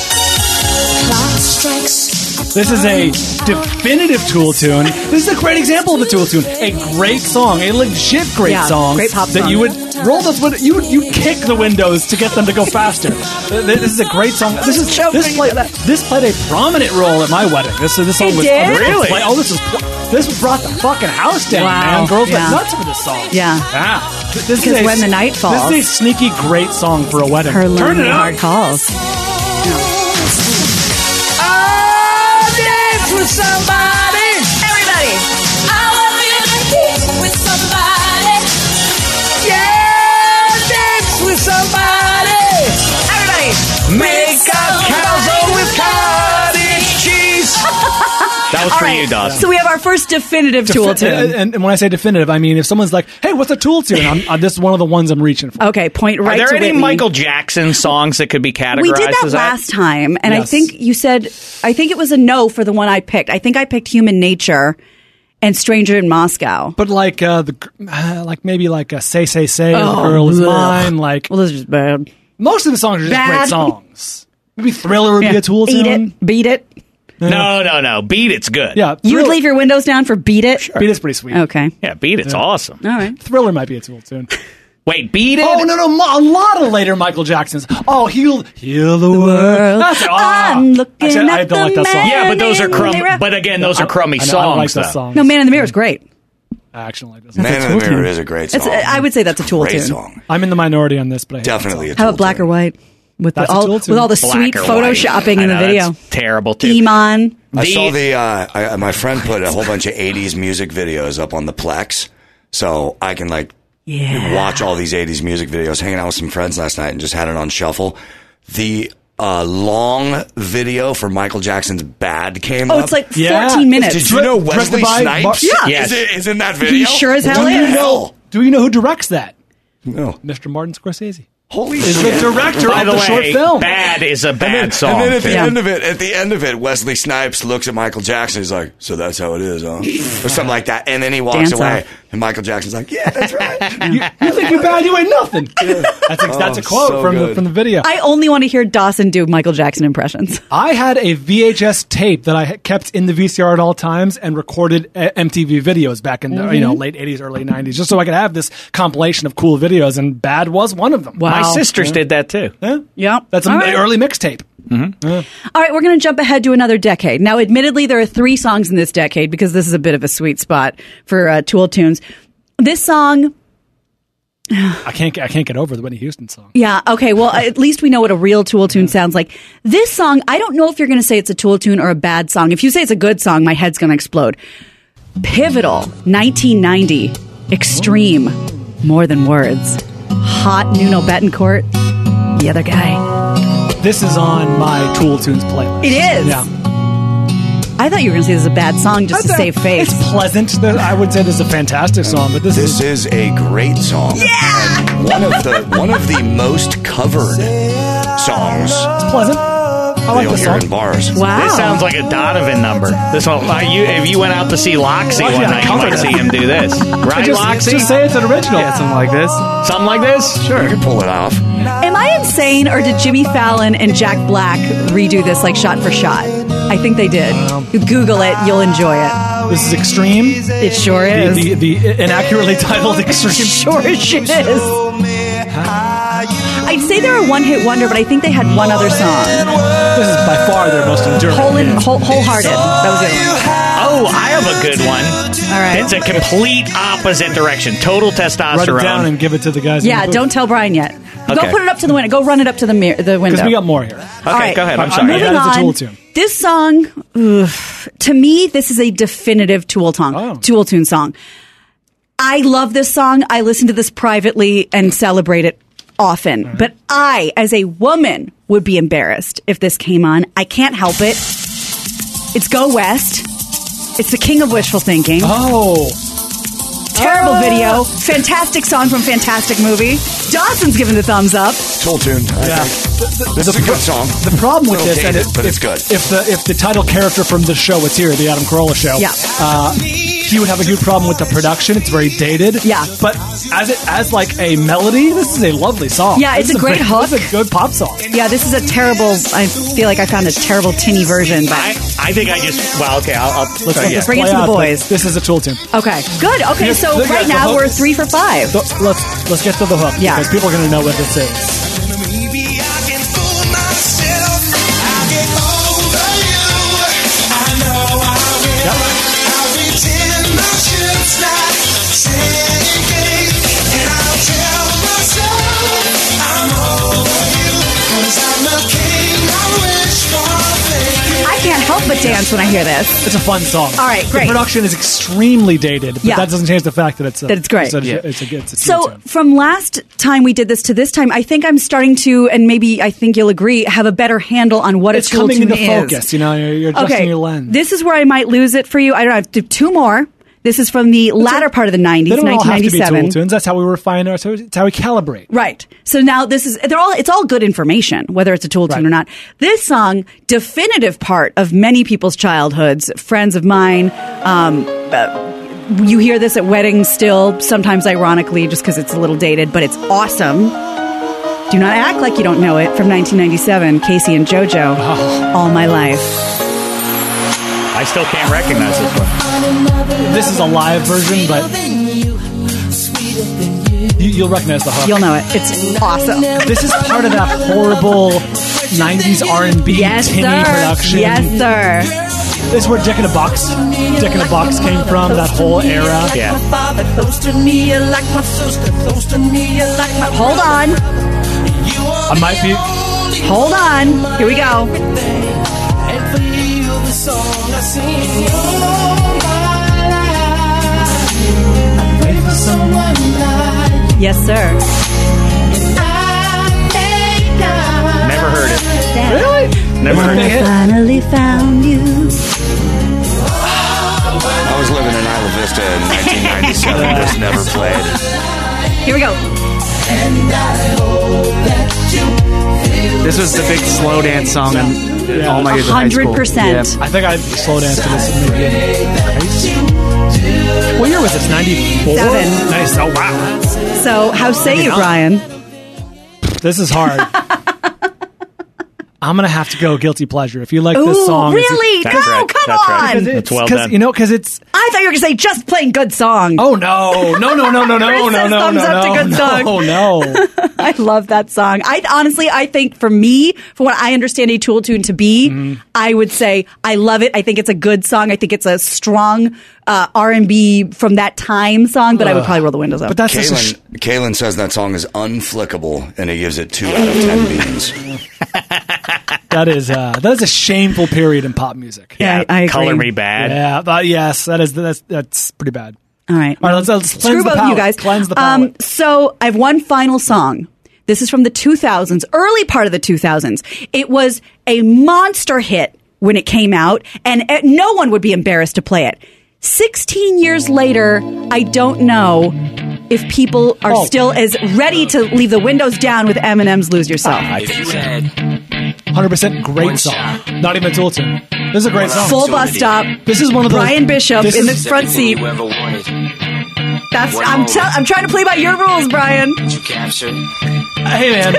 Speaker 7: This is a definitive Tool tune. This is a great example of a Tool tune. A great song, a legit great
Speaker 9: Yeah,
Speaker 7: song.
Speaker 9: great pop
Speaker 7: that
Speaker 9: song.
Speaker 7: you would roll those windows. You would you kick the windows to get them to go faster. This is a great song. This is this played this played a prominent role at my wedding. This this song
Speaker 9: It
Speaker 7: was
Speaker 9: did?
Speaker 7: really play, oh this was this brought the fucking house down,
Speaker 9: Wow.
Speaker 7: man. Girls
Speaker 9: Yeah.
Speaker 7: went nuts for this song.
Speaker 9: Yeah.
Speaker 7: Yeah. Th- This is
Speaker 9: Because
Speaker 7: a-
Speaker 9: when the night falls.
Speaker 7: This is a sneaky great song for a wedding.
Speaker 9: Her
Speaker 7: Turn
Speaker 9: lonely
Speaker 7: it
Speaker 9: hard
Speaker 7: up.
Speaker 9: calls.
Speaker 8: Dance with somebody.
Speaker 9: Everybody.
Speaker 8: Yeah, dance with somebody.
Speaker 9: Everybody.
Speaker 8: Make up calzone with cottage cheese. That was
Speaker 9: All
Speaker 8: for
Speaker 9: right.
Speaker 8: you, Dawson.
Speaker 9: So we have our first definitive
Speaker 7: Defi-
Speaker 9: Tool tune.
Speaker 7: and, and when I say definitive, I mean if someone's like, "Hey, what's a Tool tune?" I'm, uh, this is one of the ones I'm reaching for.
Speaker 9: Okay, point right
Speaker 8: Are there
Speaker 9: to
Speaker 8: any
Speaker 9: Whitney.
Speaker 8: Michael Jackson songs that could be categorized
Speaker 9: We did that
Speaker 8: as
Speaker 9: last time, and I
Speaker 7: Yes.
Speaker 9: think you said, I think it was a no for the one I picked. I think I picked Human Nature and Stranger in Moscow.
Speaker 7: But like uh, the uh, like maybe like uh, "Say Say Say,"
Speaker 9: Oh,
Speaker 7: "The Girl Is
Speaker 9: ugh.
Speaker 7: Mine." Like
Speaker 9: Well, this is bad.
Speaker 7: most of the songs are just
Speaker 9: Bad.
Speaker 7: great songs. Maybe "Thriller" would
Speaker 9: Yeah.
Speaker 7: be a Tool
Speaker 9: Eat
Speaker 7: tune.
Speaker 9: it. Beat it.
Speaker 8: No, no, no. Beat It's good.
Speaker 7: Yeah,
Speaker 9: You would
Speaker 7: Thriller-
Speaker 9: leave your windows down for Beat It?
Speaker 7: Beat It's pretty sweet.
Speaker 9: Okay.
Speaker 8: Yeah, Beat It's
Speaker 7: Yeah.
Speaker 8: awesome.
Speaker 9: All right.
Speaker 7: Thriller might be a Tool tune.
Speaker 8: Wait, Beat It?
Speaker 7: Oh, no, no, mo- a lot of later Michael Jackson's. Oh, Heal, heal the, the world.
Speaker 9: world.
Speaker 7: That's it. Oh.
Speaker 9: I'm looking
Speaker 7: Actually, I
Speaker 9: at
Speaker 7: don't like
Speaker 9: the
Speaker 7: that song.
Speaker 8: Yeah, but those are
Speaker 9: Man in the
Speaker 8: crummy.
Speaker 9: Mirror.
Speaker 8: But again, those are crummy
Speaker 7: I, know,
Speaker 8: songs.
Speaker 7: I don't like those
Speaker 8: though.
Speaker 7: songs.
Speaker 9: No, Man in the Mirror is great.
Speaker 7: I actually like those
Speaker 1: Man
Speaker 7: songs.
Speaker 1: in the Mirror is a great song.
Speaker 9: It's, I would say that's a Tool
Speaker 1: great
Speaker 9: tune.
Speaker 1: song.
Speaker 7: I'm in the minority on this, but I hate
Speaker 1: Definitely a
Speaker 7: that
Speaker 1: Tool
Speaker 9: How about Black
Speaker 1: tune.
Speaker 9: or White? With the,
Speaker 7: That's a
Speaker 9: all
Speaker 7: Tool tune.
Speaker 9: with all the
Speaker 8: Black
Speaker 9: sweet
Speaker 8: or
Speaker 9: photoshopping
Speaker 8: white.
Speaker 9: in the
Speaker 8: I know,
Speaker 9: video.
Speaker 8: that's terrible, too.
Speaker 9: Iman.
Speaker 1: I
Speaker 8: The-
Speaker 1: saw the, uh, I, my friend put a whole bunch of eighties music videos up on the Plex, so I can like
Speaker 9: Yeah.
Speaker 1: watch all these eighties music videos. Hanging out with some friends last night and just had it on shuffle. The uh, long video for Michael Jackson's Bad came
Speaker 9: Oh,
Speaker 1: up.
Speaker 9: it's like
Speaker 7: Yeah.
Speaker 9: fourteen minutes.
Speaker 1: Did you know
Speaker 7: Directed
Speaker 1: Wesley
Speaker 7: by
Speaker 1: Snipes
Speaker 7: Bar-
Speaker 9: Yeah.
Speaker 8: Yes.
Speaker 1: is, it, is in that video?
Speaker 9: He sure as hell
Speaker 1: What the
Speaker 9: is.
Speaker 1: hell?
Speaker 7: Do you know who directs that?
Speaker 1: No.
Speaker 7: Mister Martin Scorsese.
Speaker 1: Holy
Speaker 7: Is
Speaker 1: shit.
Speaker 7: the director
Speaker 8: By
Speaker 7: of
Speaker 8: the
Speaker 7: the
Speaker 8: way,
Speaker 7: short film.
Speaker 8: Bad is a bad
Speaker 1: And then,
Speaker 8: song.
Speaker 1: and then at the
Speaker 9: Yeah.
Speaker 1: end of it, at the end of it, Wesley Snipes looks at Michael Jackson. He's like, "So that's how it is, huh?" Or something like that. And then he walks
Speaker 9: Dance
Speaker 1: away,
Speaker 9: off.
Speaker 1: and Michael Jackson's like, "Yeah, that's right."
Speaker 7: you, you think you're bad? You ain't nothing. That's, a, that's a
Speaker 1: Oh,
Speaker 7: quote
Speaker 1: so
Speaker 7: from the,
Speaker 1: good.
Speaker 7: from the video.
Speaker 9: I only want to hear Dawson do Michael Jackson impressions.
Speaker 7: I had a V H S tape that I had kept in the V C R at all times and recorded uh, M T V videos back in the
Speaker 9: Mm-hmm.
Speaker 7: you know late eighties, early nineties, just so I could have this compilation of cool videos. And Bad was one of them.
Speaker 9: Wow.
Speaker 8: My sisters did that, too.
Speaker 7: Yeah.
Speaker 9: Yep.
Speaker 7: That's an
Speaker 9: All right.
Speaker 7: early mixtape.
Speaker 9: All right, we're going to jump ahead to another decade. Now, admittedly, there are three songs in this decade because this is a bit of a sweet spot for uh, Tool tunes. This song,
Speaker 7: I can't I can't get over the Whitney Houston song.
Speaker 9: yeah, okay, well, at least we know what a real Tool tune sounds like. This song, I don't know if you're going to say it's a Tool tune or a bad song. If you say it's a good song, my head's going to explode. Pivotal, nineteen ninety, Extreme, More Than Words, Hot Nuno Betancourt, the other guy.
Speaker 7: This is on my Tool Tunes playlist.
Speaker 9: It is.
Speaker 7: Yeah.
Speaker 9: I thought you were going to say this is a bad song just to save face.
Speaker 7: It's pleasant. I would say this is a fantastic song, but this,
Speaker 1: This
Speaker 7: is
Speaker 1: is a great song.
Speaker 9: Yeah!
Speaker 1: And one of the one of the most covered songs
Speaker 7: pleasant. I like
Speaker 1: you'll
Speaker 7: this
Speaker 1: hear
Speaker 7: song.
Speaker 1: in bars.
Speaker 9: Wow.
Speaker 8: This sounds like a Donovan number. This one, uh, you, if you went out to see Loxy
Speaker 7: Why
Speaker 8: one
Speaker 7: did I
Speaker 8: night, you
Speaker 7: cover
Speaker 8: might
Speaker 7: that?
Speaker 8: see him do this. Right,
Speaker 7: just,
Speaker 8: Loxy?
Speaker 7: just say it's an original.
Speaker 11: Yeah, something like this.
Speaker 8: Something like this?
Speaker 1: Sure, you can pull it off.
Speaker 9: Am I insane, or did Jimmy Fallon and Jack Black redo this like shot for shot? I think they did. Google it, you'll enjoy it.
Speaker 7: This is Extreme.
Speaker 9: It sure
Speaker 7: The,
Speaker 9: is.
Speaker 7: the, the inaccurately titled Extreme.
Speaker 9: Sure as shit is. I'd say they're a one-hit wonder, but I think they had one other song.
Speaker 7: This is by far their most enduring.
Speaker 9: Whole and,
Speaker 7: hit.
Speaker 9: whole, wholehearted. That was it.
Speaker 8: Oh, I have a good one.
Speaker 9: All right.
Speaker 8: It's a complete opposite direction. Total
Speaker 7: Write
Speaker 8: testosterone.
Speaker 7: it down and give it to the guys.
Speaker 9: Yeah, don't tell Brian yet. Go
Speaker 8: Okay.
Speaker 9: put it up to the window. Go run it up to the mirror, the window.
Speaker 7: Because we got more here.
Speaker 8: Okay,
Speaker 9: All right.
Speaker 8: go ahead. I'm
Speaker 7: Uh,
Speaker 8: sorry.
Speaker 9: Moving
Speaker 7: That is a
Speaker 9: on.
Speaker 7: Tool tune.
Speaker 9: This song, ugh, to me, this is a definitive Tool song.
Speaker 7: Oh.
Speaker 9: Tool tune song. I love this song. I listen to this privately and celebrate it often.
Speaker 7: Mm-hmm.
Speaker 9: But I, as a woman, would be embarrassed if this came on. I can't help it. It's Go West. It's the king of wishful thinking.
Speaker 7: Oh.
Speaker 9: Terrible video. Fantastic song from fantastic movie. Dawson's giving the thumbs up.
Speaker 1: Tool tune. I
Speaker 7: Yeah.
Speaker 1: think. This is a good song.
Speaker 7: The problem with
Speaker 1: Little
Speaker 7: this, and
Speaker 1: dated,
Speaker 7: it,
Speaker 1: but
Speaker 7: if,
Speaker 1: it's good.
Speaker 7: If the if the title character from the show was here, the Adam Carolla show,
Speaker 9: Yeah.
Speaker 7: uh, he would have a huge problem with the production. It's very dated.
Speaker 9: Yeah.
Speaker 7: But as it as like a melody, this is a lovely song.
Speaker 9: Yeah,
Speaker 7: This
Speaker 9: it's
Speaker 7: is
Speaker 9: a great
Speaker 7: big-
Speaker 9: hook.
Speaker 7: This is a good pop song.
Speaker 9: Yeah, this is a terrible. I feel like I found a terrible tinny version, but
Speaker 8: I, I think I just, well, okay, I'll, I'll
Speaker 7: Let's
Speaker 8: uh,
Speaker 7: let
Speaker 8: yeah.
Speaker 7: this
Speaker 9: Bring it
Speaker 7: play
Speaker 9: to the
Speaker 7: out, but
Speaker 9: boys.
Speaker 7: This is a Tool tune.
Speaker 9: okay, good. Okay,
Speaker 7: Yeah,
Speaker 9: so
Speaker 7: the-
Speaker 9: right
Speaker 7: the
Speaker 9: now
Speaker 7: hook-
Speaker 9: we're three for five.
Speaker 7: So let's let's get to the hook.
Speaker 9: Yeah.
Speaker 7: Because people are going to know what this is.
Speaker 10: Maybe I can fool myself. I'll get over you. I know I will.
Speaker 7: Yep.
Speaker 10: I'll pretend my ship's not sinking. And I'll tell myself I'm over you. 'Cause I'm the king I wish for thinking.
Speaker 9: I can't help but dance when I hear this.
Speaker 7: It's a fun song.
Speaker 9: All right, great.
Speaker 7: The production is extremely dated, but
Speaker 9: Yeah.
Speaker 7: that doesn't change the fact that it's a,
Speaker 9: That it's great.
Speaker 7: It's a,
Speaker 11: Yeah.
Speaker 7: it's a, it's a Tool
Speaker 9: So
Speaker 7: tune.
Speaker 9: from last time we did this to this time, I think I'm starting to, and maybe I think you'll agree, have a better handle on what
Speaker 7: It's
Speaker 9: a Tool
Speaker 7: coming
Speaker 9: tune
Speaker 7: into
Speaker 9: is.
Speaker 7: focus. You know, you're, you're adjusting
Speaker 9: Okay,
Speaker 7: your lens.
Speaker 9: this is where I might lose it for you. I don't know. I have to do two more. This is from the latter part of the nineties,
Speaker 7: They don't all
Speaker 9: nineteen
Speaker 7: have to be
Speaker 9: ninety-seven.
Speaker 7: Tool tunes. That's how we refine our. So it's how we calibrate.
Speaker 9: Right. So now this is they're all it's all good information, whether it's a Tool tune
Speaker 7: Right.
Speaker 9: or not. This song, definitive part of many people's childhoods, friends of mine. Um, uh, you hear this at weddings still, sometimes ironically, just because it's a little dated, but it's awesome. Do not act like you don't know it. From nineteen ninety-seven, Casey and JoJo,
Speaker 7: Oh.
Speaker 9: All My Life.
Speaker 8: I still can't recognize this one.
Speaker 7: This is a live version, but You, you'll recognize the hook.
Speaker 9: You'll know it. It's awesome.
Speaker 7: This is part of that horrible nineties R and B
Speaker 9: Yes,
Speaker 7: tinny
Speaker 9: sir.
Speaker 7: production.
Speaker 9: Yes, sir.
Speaker 7: This is where Dick in a Box, Dick in a Box came from. That whole era.
Speaker 8: Yeah.
Speaker 9: Hold on.
Speaker 7: I might be.
Speaker 9: Hold on. Here we go. Yes, sir.
Speaker 8: Never heard it.
Speaker 7: Really?
Speaker 8: Never heard
Speaker 7: Big
Speaker 8: it.
Speaker 7: hit.
Speaker 9: Finally found you.
Speaker 1: I was living in Isla Vista in nineteen ninety-seven. This never played.
Speaker 9: Here we go.
Speaker 11: This was the big slow dance song in
Speaker 7: Yeah.
Speaker 11: all my years of high school.
Speaker 9: one hundred percent.
Speaker 7: I think I slow danced to this maybe in What year was this? ninety-four?
Speaker 9: Seven.
Speaker 7: Nice. Oh, wow.
Speaker 9: So, how say you, Brian?
Speaker 7: This is hard. I'm going to have to go guilty pleasure. If you like
Speaker 9: Ooh,
Speaker 7: this song. it's-
Speaker 9: really?
Speaker 8: That's
Speaker 9: No,
Speaker 8: right.
Speaker 9: come
Speaker 8: That's right.
Speaker 9: on.
Speaker 7: Because
Speaker 8: That's
Speaker 7: it's,
Speaker 8: well
Speaker 7: 'cause,
Speaker 8: done.
Speaker 7: you know, because it's.
Speaker 9: I thought you were going to say just plain good song.
Speaker 7: Oh, no. No, no, no, no, no,
Speaker 9: Chris
Speaker 7: no,
Speaker 9: says
Speaker 7: no,
Speaker 9: thumbs
Speaker 7: no,
Speaker 9: up to
Speaker 7: no,
Speaker 9: good song.
Speaker 7: no, no.
Speaker 9: I love that song. I honestly, I think for me, for what I understand a Tool tune to be,
Speaker 7: Mm-hmm.
Speaker 9: I would say I love it. I think it's a good song. I think it's a strong uh, R and B from that time song, but I would probably roll the windows up.
Speaker 7: But that's just a sh-
Speaker 1: Kaylin, Kaylin says that song is unflickable, and he gives it two out of ten beans.
Speaker 7: that is uh, that is a shameful period in pop music.
Speaker 9: Yeah, I, I agree.
Speaker 8: Color Me Bad.
Speaker 7: Yeah, uh, yes, that is that's that's pretty bad.
Speaker 9: All right.
Speaker 7: All right, let's, let's cleanse
Speaker 9: Screw
Speaker 7: the
Speaker 9: both
Speaker 7: palate.
Speaker 9: you guys.
Speaker 7: Cleanse the
Speaker 9: Um,
Speaker 7: palate.
Speaker 9: so I have one final song. This is from the two thousands, early part of the two thousands. It was a monster hit when it came out, and uh, no one would be embarrassed to play it. sixteen years later, I don't know if people are
Speaker 7: Oh.
Speaker 9: still as ready to leave the windows down with Eminem's Lose Yourself.
Speaker 7: one hundred percent great song. Not even a Tool tune. This is a great song.
Speaker 9: Full bus stop.
Speaker 7: This is one of those.
Speaker 9: Brian Bishop
Speaker 7: this
Speaker 9: in the
Speaker 7: is-
Speaker 9: front seat. That's I'm tell, I'm trying to play by your rules, Brian.
Speaker 7: Hey, man.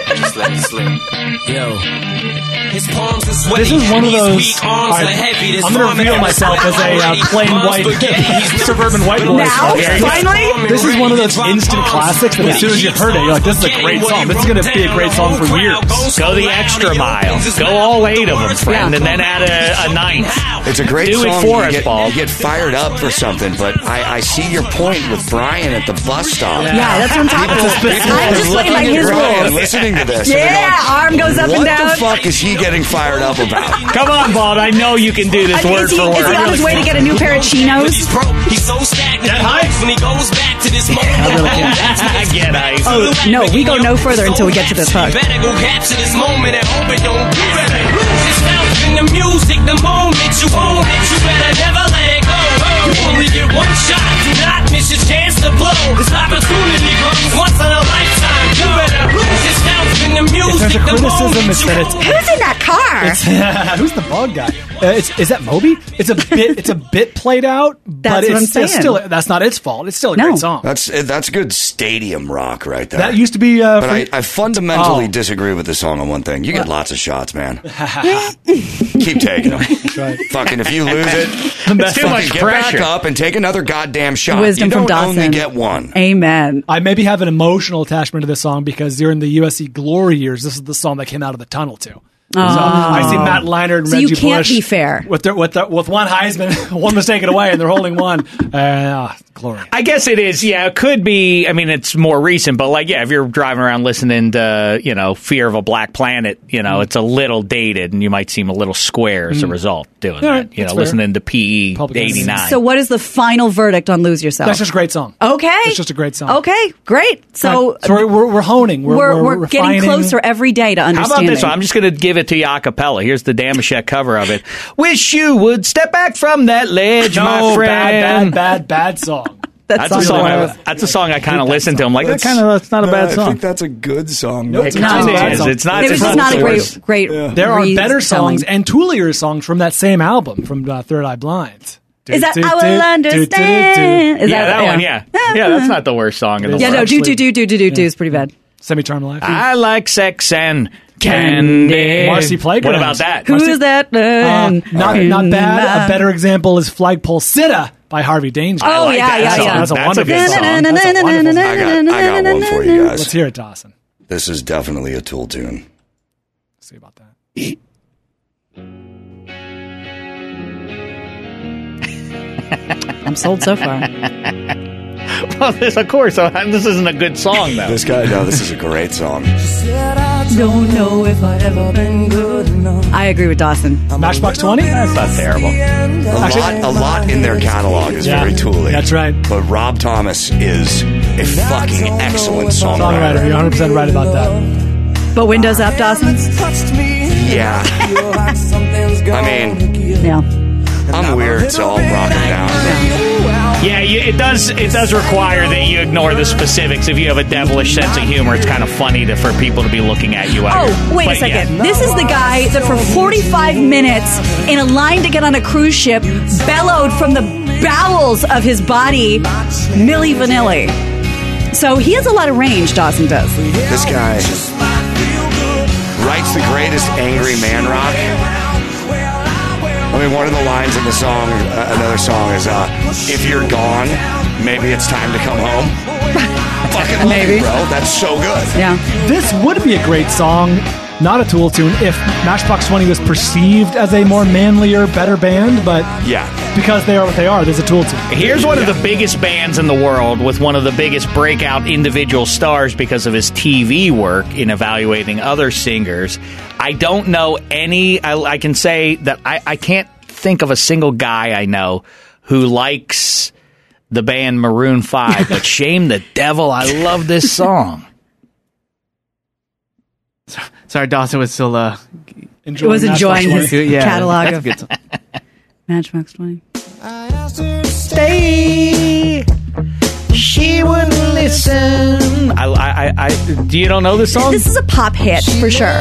Speaker 7: This is one of those. All right, I'm going to reveal myself as a uh, plain white suburban white boy.
Speaker 9: Now, finally?
Speaker 7: This is one of those instant classics that as soon as you heard it, you're like, this is a great song. This is going to be a great song for years.
Speaker 8: Go the extra mile. Go all eight of them, friend, and then add a, a ninth.
Speaker 1: It's a great
Speaker 8: Do it
Speaker 1: song.
Speaker 8: for
Speaker 1: you,
Speaker 8: us,
Speaker 1: get,
Speaker 8: Paul.
Speaker 1: you get fired up for something, but I, I see your point with Brian at the bus stop.
Speaker 9: Yeah, that's what I'm talking about.
Speaker 1: People
Speaker 9: I'm
Speaker 1: are
Speaker 9: just playing by
Speaker 1: looking at
Speaker 9: his
Speaker 1: Brian,
Speaker 9: rules.
Speaker 1: listening to this. and they're
Speaker 9: Yeah,
Speaker 1: going,
Speaker 9: arm goes up
Speaker 1: what
Speaker 9: and down.
Speaker 1: the fuck is he getting fired up about?
Speaker 8: Come on, Bald. I know you can do this
Speaker 9: I think-
Speaker 8: word
Speaker 9: is, he,
Speaker 8: for
Speaker 9: is
Speaker 8: word.
Speaker 9: he on his way to get a new pair of chinos?
Speaker 10: He's so stagnant in life when he goes back to this moment.
Speaker 8: Get ice.
Speaker 9: Oh, no, we go no further until we get to this hook.
Speaker 10: Better go capture this moment and hope it don't do it. It's out in the music, the moment you own it, you better never let it go. You only get one shot, do not miss your chance to blow. This opportunity comes once in a lifetime. You better lose this out in the
Speaker 7: If
Speaker 10: music,
Speaker 7: there's a
Speaker 10: the
Speaker 7: criticism,
Speaker 10: moment
Speaker 7: it's
Speaker 10: you
Speaker 7: that it's.
Speaker 9: Who's in that car?
Speaker 7: Who's the bug guy? Uh, it's, is that Moby? It's a bit. It's a bit played out, but
Speaker 9: That's what
Speaker 7: it's,
Speaker 9: I'm saying.
Speaker 7: it's still. That's not its fault. It's still a
Speaker 9: No.
Speaker 7: great song.
Speaker 1: That's that's good stadium rock right there.
Speaker 7: That used to be. Uh,
Speaker 1: but
Speaker 7: for-
Speaker 1: I, I fundamentally
Speaker 7: Oh.
Speaker 1: disagree with the song on one thing. You get lots of shots, man. Keep taking them.
Speaker 7: right.
Speaker 1: Fucking if you lose it,
Speaker 8: It's too
Speaker 1: fucking
Speaker 8: much
Speaker 1: get
Speaker 8: pressure.
Speaker 1: back up and take another goddamn shot.
Speaker 9: Wisdom
Speaker 1: you
Speaker 9: from
Speaker 1: don't only
Speaker 9: Dawson.
Speaker 1: get one.
Speaker 9: Amen.
Speaker 7: I maybe have an emotional attachment to this song because during the U S C glory years, this is the song that came out of the tunnel too. So I see Matt Leinart and
Speaker 9: So
Speaker 7: Reggie
Speaker 9: you can't
Speaker 7: Bush
Speaker 9: be fair.
Speaker 7: with their, with their, with one Heisman, one was taken away, and they're holding one. Uh, glory.
Speaker 8: I guess it is. Yeah, it could be. I mean, it's more recent, but like, yeah, if you're driving around listening to, you know, Fear of a Black Planet, you know,
Speaker 7: Mm.
Speaker 8: it's a little dated, and you might seem a little square as a result doing
Speaker 7: All right,
Speaker 8: that. You know,
Speaker 7: that's fair.
Speaker 8: listening to P E
Speaker 7: Public
Speaker 8: eighty-nine.
Speaker 9: So, what is the final verdict on Lose Yourself?
Speaker 7: That's just a great song.
Speaker 9: Okay.
Speaker 7: It's just a great song.
Speaker 9: Okay, great. So,
Speaker 7: so we're, we're, we're honing. We're,
Speaker 9: we're,
Speaker 7: we're,
Speaker 9: we're getting
Speaker 7: refining.
Speaker 9: closer every day to
Speaker 8: How
Speaker 9: understanding.
Speaker 8: about this one? I'm just going to give it to you a cappella. Here's the Damashek cover of it. Wish you would step back from that ledge,
Speaker 7: No,
Speaker 8: my friend.
Speaker 7: bad, bad, bad, bad song.
Speaker 9: That's
Speaker 8: That's a song. I,
Speaker 7: Really?
Speaker 8: that's a song I kind
Speaker 7: hate
Speaker 8: of
Speaker 7: that
Speaker 8: listen to.
Speaker 7: song.
Speaker 8: I'm like, that
Speaker 1: That's-
Speaker 8: kind of that's not a
Speaker 1: No,
Speaker 8: bad
Speaker 1: I
Speaker 8: song.
Speaker 1: think that's a good song.
Speaker 7: No,
Speaker 8: It
Speaker 7: it's not
Speaker 8: kind
Speaker 7: a bad
Speaker 8: of is.
Speaker 7: song.
Speaker 8: It's not.
Speaker 9: Maybe
Speaker 8: It's
Speaker 9: this is not a
Speaker 8: the
Speaker 9: great,
Speaker 8: worst.
Speaker 9: great.
Speaker 7: There are better
Speaker 9: retelling.
Speaker 7: songs and toolier songs from that same album from uh, Third Eye Blind.
Speaker 9: Is that
Speaker 7: Do,
Speaker 9: I
Speaker 7: do,
Speaker 9: will
Speaker 7: do, do, do,
Speaker 9: understand?
Speaker 7: do.
Speaker 9: Is
Speaker 8: Yeah, that one. Yeah, yeah, that's not the worst song in the
Speaker 7: It is.
Speaker 9: Yeah,
Speaker 8: world.
Speaker 9: no, do
Speaker 7: Actually-
Speaker 9: do do do do do do is pretty bad.
Speaker 7: Semi-Charmed Life.
Speaker 8: I like sex and candy.
Speaker 7: Marcy Playground.
Speaker 8: What about that?
Speaker 9: Who's that?
Speaker 7: Uh,
Speaker 9: man?
Speaker 7: not,
Speaker 9: In
Speaker 7: not bad.
Speaker 9: my-
Speaker 7: A better example is Flagpole Sitta by Harvey Danger.
Speaker 9: Oh,
Speaker 8: like
Speaker 9: yeah,
Speaker 8: that
Speaker 9: yeah,
Speaker 8: song.
Speaker 9: yeah.
Speaker 7: That's a
Speaker 8: That's a
Speaker 7: wonderful
Speaker 8: good
Speaker 7: song.
Speaker 8: song.
Speaker 7: That's a wonderful song.
Speaker 1: I got, I got one for you guys.
Speaker 7: Let's hear it, Dawson.
Speaker 1: This is definitely a Tool tune.
Speaker 7: Let's see about that.
Speaker 9: I'm sold so far.
Speaker 8: Well, this, of course, uh, this isn't a good song, though.
Speaker 1: This guy, no, this is a great song.
Speaker 10: Don't know if I've ever been good enough.
Speaker 9: I agree with Dawson.
Speaker 7: Matchbox twenty?
Speaker 8: That's not terrible.
Speaker 1: A lot, a lot in their catalog is
Speaker 7: Yeah,
Speaker 1: very Tool-y.
Speaker 7: that's right.
Speaker 1: But Rob Thomas is a fucking excellent
Speaker 7: Songwriter,
Speaker 1: songwriter.
Speaker 7: you're one hundred percent right about that.
Speaker 9: But Windows Up, Dawson?
Speaker 1: Yeah. I mean,
Speaker 9: Yeah.
Speaker 1: I'm weird, so I'll rock him down.
Speaker 8: Yeah, you, it does. It does require that you ignore the specifics. If you have a devilish sense of humor, it's kind of funny to, for people to be looking at you. Out
Speaker 9: Oh,
Speaker 8: here.
Speaker 9: wait
Speaker 8: But,
Speaker 9: a second.
Speaker 8: yeah.
Speaker 9: This is the guy that for forty-five minutes in a line to get on a cruise ship bellowed from the bowels of his body, Milli Vanilli. So he has a lot of range, Dawson does.
Speaker 1: This guy writes the greatest angry man rock. I mean, one of the lines in the song, uh, another song is, uh, if you're gone, maybe it's time to come home. Fucking love
Speaker 9: Maybe.
Speaker 1: it, bro. That's so good.
Speaker 9: Yeah.
Speaker 7: This would be a great song, not a Tool tune, if Matchbox twenty was perceived as a more manlier, better band, but
Speaker 1: Yeah.
Speaker 7: because they are what they are, there's a Tool tune.
Speaker 8: Here's one of the biggest bands in the world with one of the biggest breakout individual stars because of his T V work in evaluating other singers. I don't know any, I, I can say that I, I can't think of a single guy I know who likes the band Maroon five, but shame the devil, I love this song.
Speaker 11: Sorry, Dawson was still uh,
Speaker 9: It was enjoying his
Speaker 11: yeah,
Speaker 9: catalog
Speaker 11: that's
Speaker 9: of
Speaker 11: a good song.
Speaker 9: Matchbox twenty.
Speaker 8: Stay. She wouldn't listen. I, I, I, do you don't know this song?
Speaker 9: This is a pop hit for sure.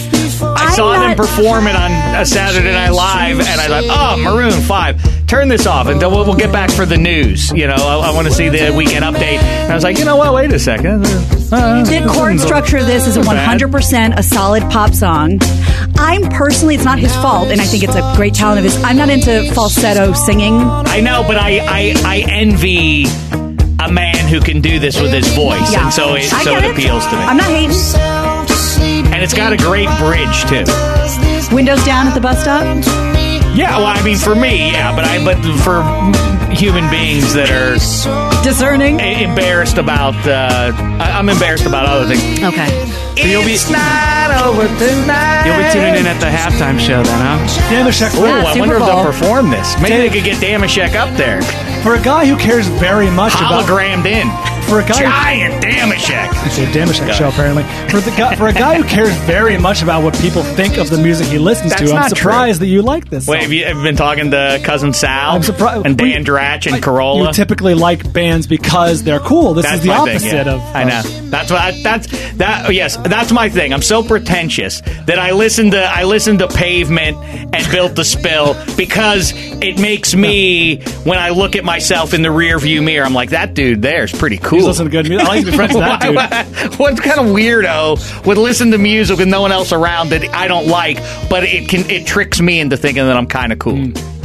Speaker 8: I saw
Speaker 9: I'm
Speaker 8: them
Speaker 9: not-
Speaker 8: perform it on a Saturday Night Live, and I thought, oh, Maroon five. Turn this off, and then we'll, we'll get back for the news. You know, I, I want to see the weekend update. And I was like, you know what? Wait a second. Uh,
Speaker 9: The chord structure of this is a
Speaker 8: Not
Speaker 9: one
Speaker 8: bad.
Speaker 9: hundred percent a solid pop song. I'm personally, it's not his fault, and I think it's a great talent of his. I'm not into falsetto singing.
Speaker 8: I know, but I, I, I envy a man who can do this with his voice,
Speaker 9: Yeah.
Speaker 8: and so it,
Speaker 9: I
Speaker 8: so
Speaker 9: get
Speaker 8: it appeals to me.
Speaker 9: I'm not hating.
Speaker 8: And it's got a great bridge too.
Speaker 9: Windows down at the bus stop.
Speaker 8: Yeah, well, I mean, for me, yeah, but I, but for human beings that are
Speaker 9: discerning,
Speaker 8: embarrassed about, uh, I, I'm embarrassed about other things.
Speaker 9: Okay.
Speaker 11: You'll be,
Speaker 8: not over tonight.
Speaker 11: you'll be tuning in at the halftime show then, huh?
Speaker 7: Damashek.
Speaker 8: Oh,
Speaker 9: Yeah,
Speaker 8: I
Speaker 9: Super
Speaker 8: wonder if
Speaker 9: Bowl.
Speaker 8: they'll perform this. Maybe they could get Damashek up there,
Speaker 7: For a guy who cares very much about...
Speaker 8: hologrammed in.
Speaker 7: For a guy
Speaker 8: Giant Damashek.
Speaker 7: It's a Damashek show, apparently. For the guy, for a guy who cares very much about what people think of the music he listens
Speaker 8: That's
Speaker 7: to, I'm
Speaker 8: not
Speaker 7: surprised that you like this.
Speaker 8: Wait,
Speaker 7: song.
Speaker 8: have you ever been talking to Cousin Sal
Speaker 7: I'm surprised.
Speaker 8: and
Speaker 7: we-
Speaker 8: Dan Dratch and
Speaker 7: I-
Speaker 8: Corolla?
Speaker 7: You typically like bands because they're cool. This
Speaker 8: That's
Speaker 7: is the
Speaker 8: my
Speaker 7: opposite
Speaker 8: thing, yeah.
Speaker 7: of.
Speaker 8: I know. That's what. I, that's that. oh, Yes, that's my thing. I'm so pretentious that I listen to I listen to Pavement and Built to Spill because it makes me when I look at myself in the rear view mirror, I'm like, that dude there's pretty cool.
Speaker 7: You listen to good music. I like to be friends with that dude.
Speaker 8: What kind of weirdo would listen to music with no one else around that I don't like, but it can it tricks me into thinking that I'm kind of cool.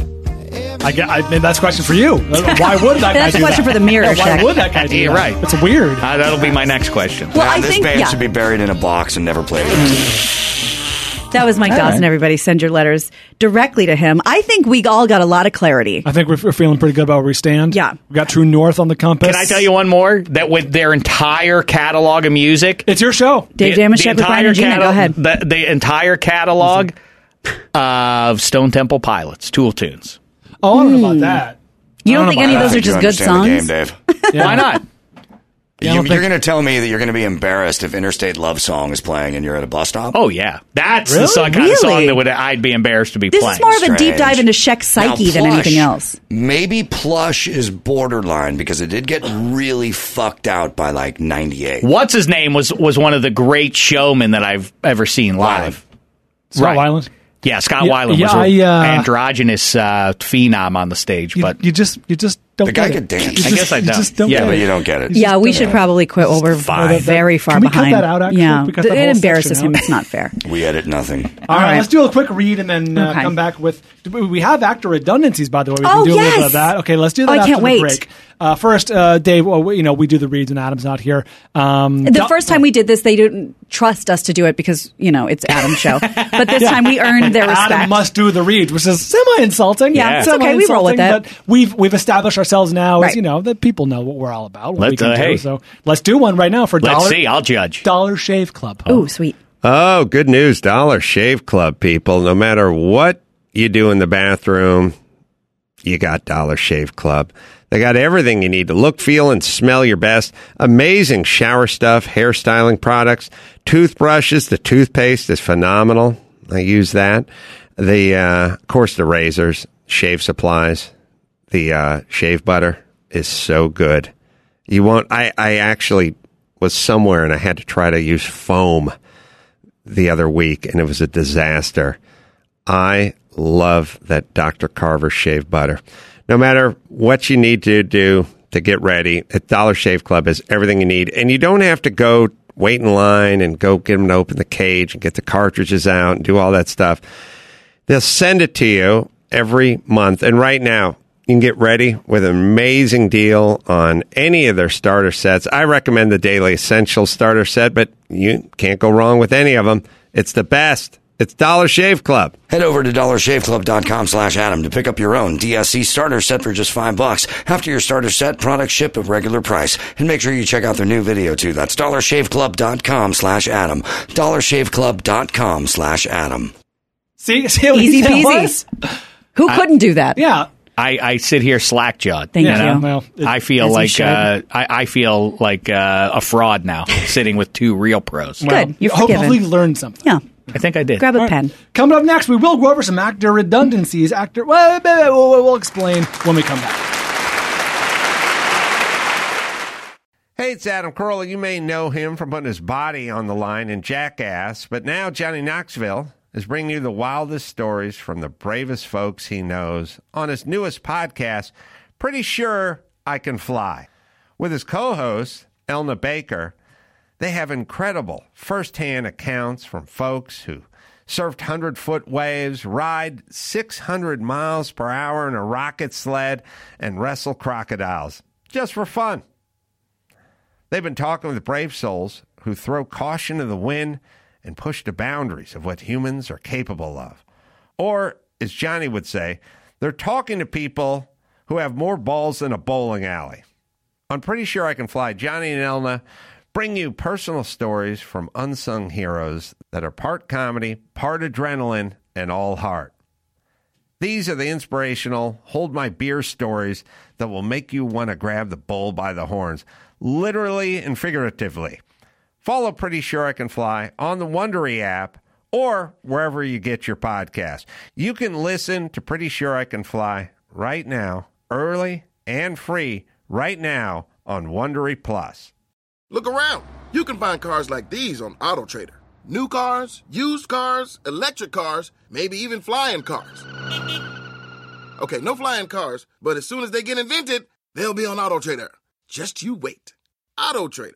Speaker 7: I get. I mean, that's a question for you. Why would that guy
Speaker 9: That's a
Speaker 7: do
Speaker 9: question
Speaker 7: that?
Speaker 9: for the mirror
Speaker 7: Yeah, why
Speaker 9: check.
Speaker 7: would that guy do
Speaker 8: You're
Speaker 7: that?
Speaker 8: right.
Speaker 7: It's weird.
Speaker 8: Uh, that'll be my next question.
Speaker 9: Well,
Speaker 1: Nah,
Speaker 9: I
Speaker 1: this
Speaker 9: think
Speaker 1: band
Speaker 9: yeah.
Speaker 1: should be buried in a box and never played again.
Speaker 9: That was Mike
Speaker 8: All
Speaker 9: Dawson,
Speaker 8: right.
Speaker 9: everybody. Send your letters directly to him. I think we all got a lot of clarity.
Speaker 7: I think we're, we're feeling pretty good about where we stand.
Speaker 9: Yeah.
Speaker 7: We got True North on the compass.
Speaker 8: Can I tell you one more? That with their entire catalog of music,
Speaker 7: It's your show.
Speaker 9: Dave Damashek with Brian and Gina. Go ahead.
Speaker 8: The, the entire catalog of Stone Temple Pilots, Tool tunes.
Speaker 7: Oh, I don't know about that.
Speaker 9: You don't
Speaker 7: I
Speaker 9: think
Speaker 7: don't
Speaker 9: any
Speaker 7: know
Speaker 9: of those
Speaker 1: I
Speaker 9: are
Speaker 1: think you
Speaker 9: just good
Speaker 1: understand the
Speaker 9: songs?
Speaker 1: game, Dave.
Speaker 7: Yeah.
Speaker 8: Why not?
Speaker 7: Yeah, I
Speaker 1: you,
Speaker 7: don't
Speaker 1: you're
Speaker 7: think-
Speaker 1: going to tell me that you're going to be embarrassed if Interstate Love Song is playing and you're at a bus stop?
Speaker 8: Oh yeah, that's
Speaker 7: Really?
Speaker 8: the song, kind of
Speaker 9: Really?
Speaker 8: song that would I'd be embarrassed to be
Speaker 9: This
Speaker 8: playing.
Speaker 9: is more of a deep
Speaker 1: Strange.
Speaker 9: dive into Shek's psyche
Speaker 1: Now,
Speaker 9: than
Speaker 1: Plush,
Speaker 9: anything else.
Speaker 1: Maybe Plush is borderline because it did get really fucked out by like ninety-eight.
Speaker 8: What's his name was was one of the great showmen that I've ever seen live.
Speaker 7: Scott
Speaker 8: Right.
Speaker 7: Weiland.
Speaker 8: Yeah, Scott
Speaker 7: Yeah,
Speaker 8: Weiland
Speaker 7: yeah,
Speaker 8: was an
Speaker 7: I, uh,
Speaker 8: androgynous uh, phenom on the stage,
Speaker 7: You,
Speaker 8: but
Speaker 7: you just you just don't
Speaker 1: The guy
Speaker 7: get
Speaker 1: could
Speaker 7: it.
Speaker 1: dance.
Speaker 7: You
Speaker 1: I
Speaker 7: just-
Speaker 8: guess I
Speaker 7: you
Speaker 8: don't.
Speaker 7: just don't
Speaker 8: Yeah,
Speaker 7: get
Speaker 1: but
Speaker 7: it.
Speaker 1: you don't get it.
Speaker 9: Yeah, we should probably quit while we're,
Speaker 8: Fine.
Speaker 9: we're very far
Speaker 7: Can we cut
Speaker 9: behind.
Speaker 7: that out, actually?
Speaker 9: Yeah,
Speaker 7: We cut that
Speaker 9: it
Speaker 7: whole
Speaker 9: embarrasses
Speaker 7: section
Speaker 9: him.
Speaker 7: out.
Speaker 9: It's not fair.
Speaker 1: We edit nothing.
Speaker 7: All right,
Speaker 9: right.
Speaker 7: let's do a quick read and then uh,
Speaker 9: Okay.
Speaker 7: come back with. We have actor redundancies, by the way. We
Speaker 9: Oh,
Speaker 7: can do a little bit
Speaker 9: yes.
Speaker 7: of that. Okay, let's do that
Speaker 9: Oh, I
Speaker 7: after
Speaker 9: can't
Speaker 7: the
Speaker 9: wait.
Speaker 7: break. Uh, first, uh, Dave, well, we, you know, we do the reads when Adam's not here. Um,
Speaker 9: The
Speaker 7: Do-
Speaker 9: first time we did this, they didn't trust us to do it because, you know, it's Adam's show. But this
Speaker 7: Yeah.
Speaker 9: time we earned their respect.
Speaker 7: Adam must do the reads, which is semi-insulting.
Speaker 9: Yeah, it's okay. We roll with
Speaker 7: semi-insulting,
Speaker 9: it.
Speaker 7: But we've we've established ourselves now as
Speaker 9: Right.
Speaker 7: you know that people know what we're all about. What
Speaker 8: Let's,
Speaker 7: we can
Speaker 8: uh,
Speaker 7: do.
Speaker 8: hey.
Speaker 7: So let's do one right now for
Speaker 8: let's
Speaker 7: Dollar
Speaker 8: see. I'll judge.
Speaker 7: Dollar Shave Club.
Speaker 9: Ooh, sweet.
Speaker 2: Oh, good news. Dollar Shave Club, people. No matter what you do in the bathroom, you got Dollar Shave Club. They got everything you need to look, feel, and smell your best. Amazing shower stuff, hairstyling products, toothbrushes. The toothpaste is phenomenal. I use that. The, uh, of course, the razors, shave supplies, the uh, shave butter is so good. You won't. I, I actually was somewhere and I had to try to use foam the other week, and it was a disaster. I love that Doctor Carver shave butter. No matter what you need to do to get ready, at Dollar Shave Club is everything you need. And you don't have to go wait in line and go get them to open the cage and get the cartridges out and do all that stuff. They'll send it to you every month. And right now, you can get ready with an amazing deal on any of their starter sets. I recommend the Daily Essentials starter set, but you can't go wrong with any of them. It's the best. It's Dollar Shave Club.
Speaker 6: Head over to dollar shave club dot com slash Adam to pick up your own D S C starter set for just five bucks. After your starter set, products ship at regular price. And make sure you check out their new video too. That's dollar shave club dot com slash Adam. dollar shave club dot com slash Adam.
Speaker 7: See, see how
Speaker 9: Easy
Speaker 7: easy that
Speaker 9: peasy.
Speaker 7: was?
Speaker 9: Who couldn't do that?
Speaker 7: Yeah.
Speaker 8: I, I sit here slack jawed.
Speaker 9: Thank
Speaker 7: Yeah,
Speaker 9: you.
Speaker 7: well, it-
Speaker 8: I feel
Speaker 9: as you
Speaker 8: like
Speaker 9: should.
Speaker 8: uh, I, I feel like uh, a fraud now, sitting with two real pros.
Speaker 9: Good. You're
Speaker 7: Hope-
Speaker 9: forgiven.
Speaker 7: Hopefully, you learned something.
Speaker 9: Yeah.
Speaker 8: I think I did.
Speaker 9: Grab a
Speaker 7: All right.
Speaker 9: pen.
Speaker 7: Coming up next, we will go over some actor redundancies. Actor, well, we'll, we'll, we'll explain when we come back.
Speaker 2: Hey, it's Adam Carolla. You may know him from putting his body on the line in Jackass, but now Johnny Knoxville is bringing you the wildest stories from the bravest folks he knows on his newest podcast, Pretty Sure I Can Fly. With his co-host, Elna Baker, they have incredible first-hand accounts from folks who surfed hundred-foot waves, ride six hundred miles per hour in a rocket sled, and wrestle crocodiles, just for fun. They've been talking with brave souls who throw caution to the wind and push the boundaries of what humans are capable of. Or, as Johnny would say, they're talking to people who have more balls than a bowling alley. I'm pretty sure I can fly. Johnny and Elna bring you personal stories from unsung heroes that are part comedy, part adrenaline, and all heart. These are the inspirational, hold my beer stories that will make you want to grab the bull by the horns, literally and figuratively. Follow Pretty Sure I Can Fly on the Wondery app or wherever you get your podcast. You can listen to Pretty Sure I Can Fly right now, early and free, right now on Wondery Plus.
Speaker 3: Look around. You can find cars like these on AutoTrader. New cars, used cars, electric cars, maybe even flying cars. Okay, no flying cars, but as soon as they get invented, they'll be on AutoTrader. Just you wait. AutoTrader.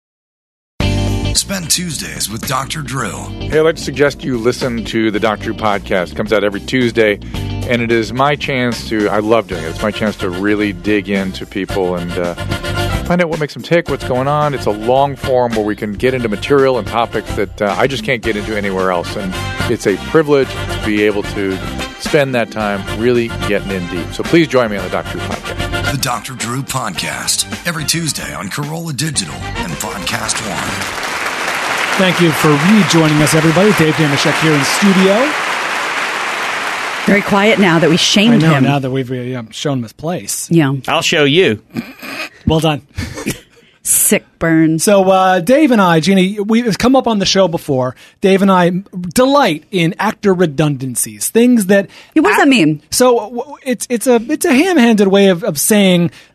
Speaker 6: Spend Tuesdays with Doctor Drew.
Speaker 12: Hey, I'd like to suggest you listen to the Doctor Drew podcast. It comes out every Tuesday, and it is my chance to, I love doing it, it's my chance to really dig into people and uh, find out what makes them tick, what's going on. It's a long form where we can get into material and topics that uh, I just can't get into anywhere else, and it's a privilege to be able to spend that time really getting in deep. So please join me on the Doctor Drew podcast.
Speaker 6: The Doctor Drew Podcast, every Tuesday on Corolla Digital and Podcast One.
Speaker 7: Thank you for rejoining us, everybody. Dave Damashek here in studio.
Speaker 9: Very quiet now that we
Speaker 7: I
Speaker 9: shamed
Speaker 7: know
Speaker 9: him.
Speaker 7: now that we've uh, shown him his place.
Speaker 9: Yeah.
Speaker 8: I'll show you.
Speaker 7: Well done.
Speaker 9: Sick burn.
Speaker 7: So uh, Dave and I, Jeannie, we've come up on the show before. Dave and I delight in actor redundancies, things that.
Speaker 9: Yeah, what does that mean?
Speaker 7: So w- it's it's a it's a ham-handed way of, of saying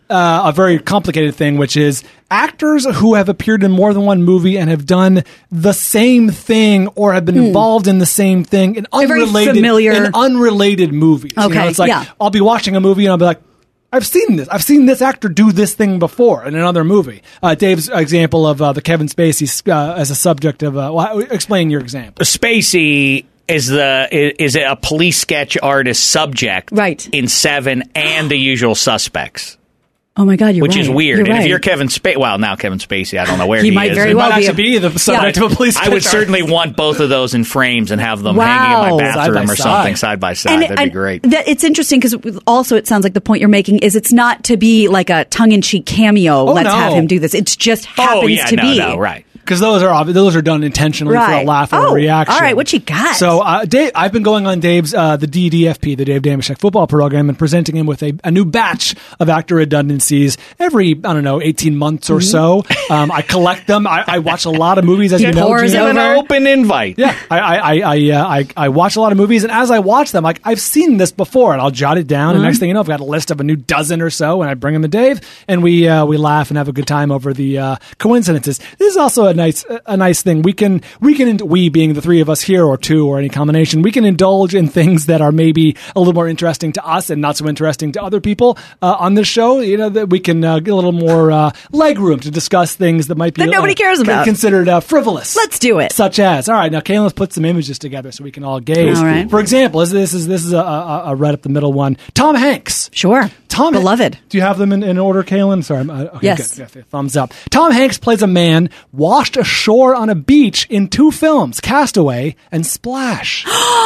Speaker 7: uh, a very complicated thing, which is actors who have appeared in more than one movie and have done the same thing or have been
Speaker 9: Hmm.
Speaker 7: involved in the same thing in
Speaker 9: They're very
Speaker 7: unrelated,
Speaker 9: familiar.
Speaker 7: in unrelated movies. You know,
Speaker 9: Okay,
Speaker 7: it's like
Speaker 9: yeah.
Speaker 7: I'll be watching a movie and I'll be like, I've seen this. I've seen this actor do this thing before in another movie. Uh, Dave's example of uh, the Kevin Spacey uh, as a subject of. Uh, well, explain your example.
Speaker 8: Spacey is the is a police sketch artist subject,
Speaker 9: right,
Speaker 8: in Seven and The Usual Suspects.
Speaker 9: Oh my God, you're
Speaker 8: Which
Speaker 9: right.
Speaker 8: is weird.
Speaker 9: You're
Speaker 8: and
Speaker 9: right.
Speaker 8: if you're Kevin Spacey, well, now Kevin Spacey, I don't know where
Speaker 9: He
Speaker 8: he,
Speaker 9: might
Speaker 8: is.
Speaker 9: very
Speaker 8: It
Speaker 9: well
Speaker 8: might
Speaker 9: be
Speaker 8: actually
Speaker 9: a-
Speaker 7: the subject
Speaker 9: Yeah.
Speaker 7: of a police
Speaker 8: I would
Speaker 7: sketch
Speaker 8: certainly want both of those in frames and have them
Speaker 9: Wow.
Speaker 8: hanging in my
Speaker 9: Side by
Speaker 8: bathroom or
Speaker 7: side.
Speaker 8: something side by side.
Speaker 9: And-
Speaker 8: That'd
Speaker 9: and
Speaker 8: be great.
Speaker 9: That, it's interesting because also it sounds like the point you're making is it's not to be like a tongue-in-cheek cameo.
Speaker 7: Oh,
Speaker 9: Let's
Speaker 7: no.
Speaker 9: have him do this. It just happens
Speaker 8: oh, yeah,
Speaker 9: to
Speaker 8: no,
Speaker 9: be.
Speaker 8: no, right.
Speaker 7: Because those are obvi- those are done intentionally for a
Speaker 9: Right.
Speaker 7: laugh or
Speaker 9: Oh,
Speaker 7: a reaction.
Speaker 9: all right, what you got?
Speaker 7: So, uh, Dave, I've been going on Dave's uh, the D D F P, the Dave Dameshek football program, and presenting him with a, a new batch of actor redundancies every I don't know eighteen months or so. Um, I collect them. I, I watch a lot of movies, as
Speaker 9: He
Speaker 7: you know.
Speaker 9: pours
Speaker 7: Gina.
Speaker 8: An open invite.
Speaker 7: Yeah, I I I I, uh, I I watch a lot of movies, and as I watch them, like I've seen this before, and I'll jot it down. And next thing you know, I've got a list of a new dozen or so, and I bring them to Dave, and we uh, we laugh and have a good time over the uh, coincidences. This is also a nice a nice thing. We can we can we being the three of us here, or two, or any combination, we can indulge in things that are maybe a little more interesting to us and not so interesting to other people uh, on this show. You know that we can uh, get a little more uh, leg room to discuss things that might be
Speaker 9: That nobody
Speaker 7: uh,
Speaker 9: cares about.
Speaker 7: considered uh, frivolous.
Speaker 9: Let's do it.
Speaker 7: Such as, all right, now Kayla, let's put some images together so we can all gaze.
Speaker 9: All right.
Speaker 7: For example, this, this is this is a, a, a right up the middle one. Tom Hanks.
Speaker 9: Sure.
Speaker 7: Tom,
Speaker 9: Beloved.
Speaker 7: Do you have them in, in order, Kaylin? Sorry. I'm, uh, okay,
Speaker 9: Yes.
Speaker 7: Good. Yeah, thumbs up. Tom Hanks plays a man washed ashore on a beach in two films, Castaway and Splash.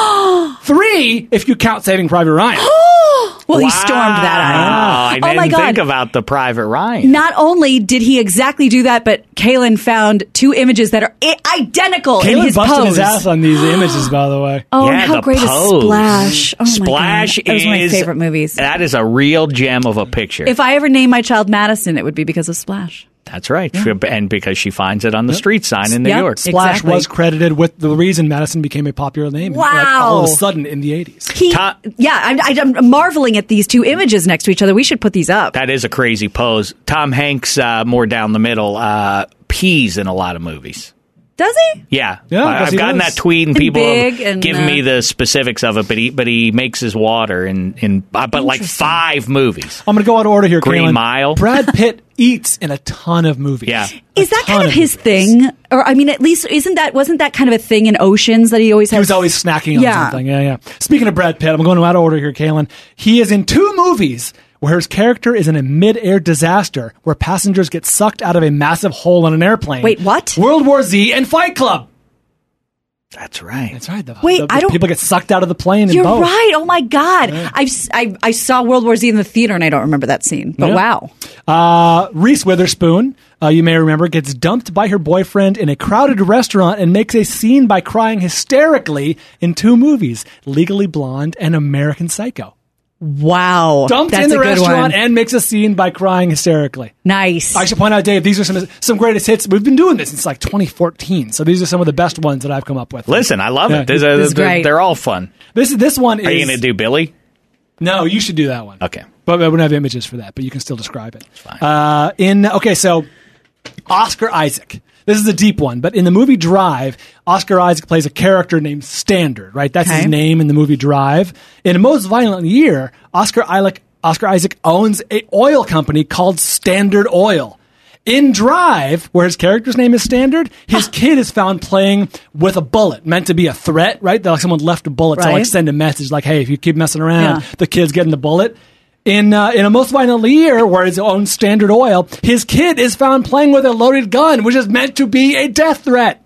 Speaker 7: Three, if you count Saving Private Ryan.
Speaker 9: Well, he stormed that
Speaker 8: Wow, I
Speaker 9: island. Oh
Speaker 8: didn't
Speaker 9: my God.
Speaker 8: think about the Private Ryan.
Speaker 9: Not only did he exactly do that, but Kaylin found two images that are I- identical in
Speaker 7: Kaylin
Speaker 9: his
Speaker 7: busted
Speaker 9: pose.
Speaker 7: his ass on these images, by the way.
Speaker 9: Oh,
Speaker 8: Yeah,
Speaker 9: and how
Speaker 8: the
Speaker 9: great
Speaker 8: pose.
Speaker 9: is Splash? Oh
Speaker 8: Splash
Speaker 9: my God. That was one of my
Speaker 8: is-
Speaker 9: favorite movies.
Speaker 8: That is a real gem of a picture.
Speaker 9: If I ever name my child Madison, it would be because of Splash.
Speaker 8: That's right. And because she finds it on the street sign in New
Speaker 9: Yep.
Speaker 8: York.
Speaker 7: Splash
Speaker 9: Exactly.
Speaker 7: was credited with the reason Madison became a popular name.
Speaker 9: Wow.
Speaker 7: Like, all of a sudden in the eighties.
Speaker 9: He,
Speaker 8: Ta-
Speaker 9: yeah, I'm, I'm marveling at these two images next to each other. We should put these up.
Speaker 8: That is a crazy pose. Tom Hanks, uh, more down the middle, uh, pees in a lot of movies.
Speaker 9: Does he?
Speaker 8: Yeah,
Speaker 7: Yeah, I
Speaker 8: I,
Speaker 7: guess
Speaker 8: I've
Speaker 7: he
Speaker 8: gotten
Speaker 7: does.
Speaker 8: that tweet, and
Speaker 9: And
Speaker 8: people
Speaker 9: big
Speaker 8: have
Speaker 9: and,
Speaker 8: given
Speaker 9: uh,
Speaker 8: me the specifics of it. But he, but he makes his water in in uh, but like
Speaker 9: Interesting.
Speaker 8: five movies.
Speaker 7: I'm going to go out of order here,
Speaker 8: Green
Speaker 7: Kaylin.
Speaker 8: Mile.
Speaker 7: Brad Pitt eats in a ton of movies.
Speaker 8: Yeah.
Speaker 9: Is that
Speaker 7: ton
Speaker 9: kind of
Speaker 7: of
Speaker 9: his
Speaker 7: movies.
Speaker 9: thing? Or I mean, at least isn't that wasn't that kind of a thing in Oceans that he always had?
Speaker 7: He was always snacking on
Speaker 9: Yeah.
Speaker 7: something. Yeah, yeah. Speaking of Brad Pitt, I'm going out of order here, Kaylin. He is in two movies where his character is in a mid-air disaster where passengers get sucked out of a massive hole on an airplane.
Speaker 9: Wait, what?
Speaker 7: World War Z and Fight Club.
Speaker 8: That's right.
Speaker 7: That's right. The,
Speaker 9: Wait,
Speaker 7: the- the
Speaker 9: I don't-
Speaker 7: people get sucked out of the plane in
Speaker 9: You're
Speaker 7: both.
Speaker 9: right. Oh my God, I've s- I, I saw World War Z in the theater and I don't remember that scene. But
Speaker 7: Yeah.
Speaker 9: wow,
Speaker 7: Uh, Reese Witherspoon, uh, you may remember, gets dumped by her boyfriend in a crowded restaurant and makes a scene by crying hysterically in two movies, Legally Blonde and American Psycho.
Speaker 9: wow,
Speaker 7: Dumped
Speaker 9: that's
Speaker 7: in the
Speaker 9: a good
Speaker 7: restaurant
Speaker 9: one.
Speaker 7: and makes a scene by crying hysterically.
Speaker 9: Nice.
Speaker 7: I should point out, Dave, these are some some greatest hits. We've been doing this since like twenty fourteen, so these are some of the best ones that I've come up with.
Speaker 8: Listen, I love
Speaker 7: Yeah,
Speaker 8: it. These
Speaker 7: this-
Speaker 8: are-
Speaker 9: this is
Speaker 8: they're,
Speaker 9: great.
Speaker 8: they're all fun.
Speaker 7: This this one is.
Speaker 8: Are you going to do Billy?
Speaker 7: No, you should do that one.
Speaker 8: Okay.
Speaker 7: But I wouldn't have images for that, but you can still describe it. Uh, in okay, so Oscar Isaac. This is a deep one, but in the movie Drive, Oscar Isaac plays a character named Standard, right? That's his
Speaker 9: Okay.
Speaker 7: name in the movie Drive. In A Most Violent Year, Oscar Isaac, Oscar Isaac owns a oil company called Standard Oil. In Drive, where his character's name is Standard, his kid is found playing with a bullet, meant to be a threat, right? That like someone left a bullet to like
Speaker 9: Right.
Speaker 7: send a message like, hey, if you keep messing around,
Speaker 9: Yeah.
Speaker 7: the kid's getting the bullet. In uh, in A Most Violent Year, where his own Standard Oil, his kid is found playing with a loaded gun, which is meant to be a death threat.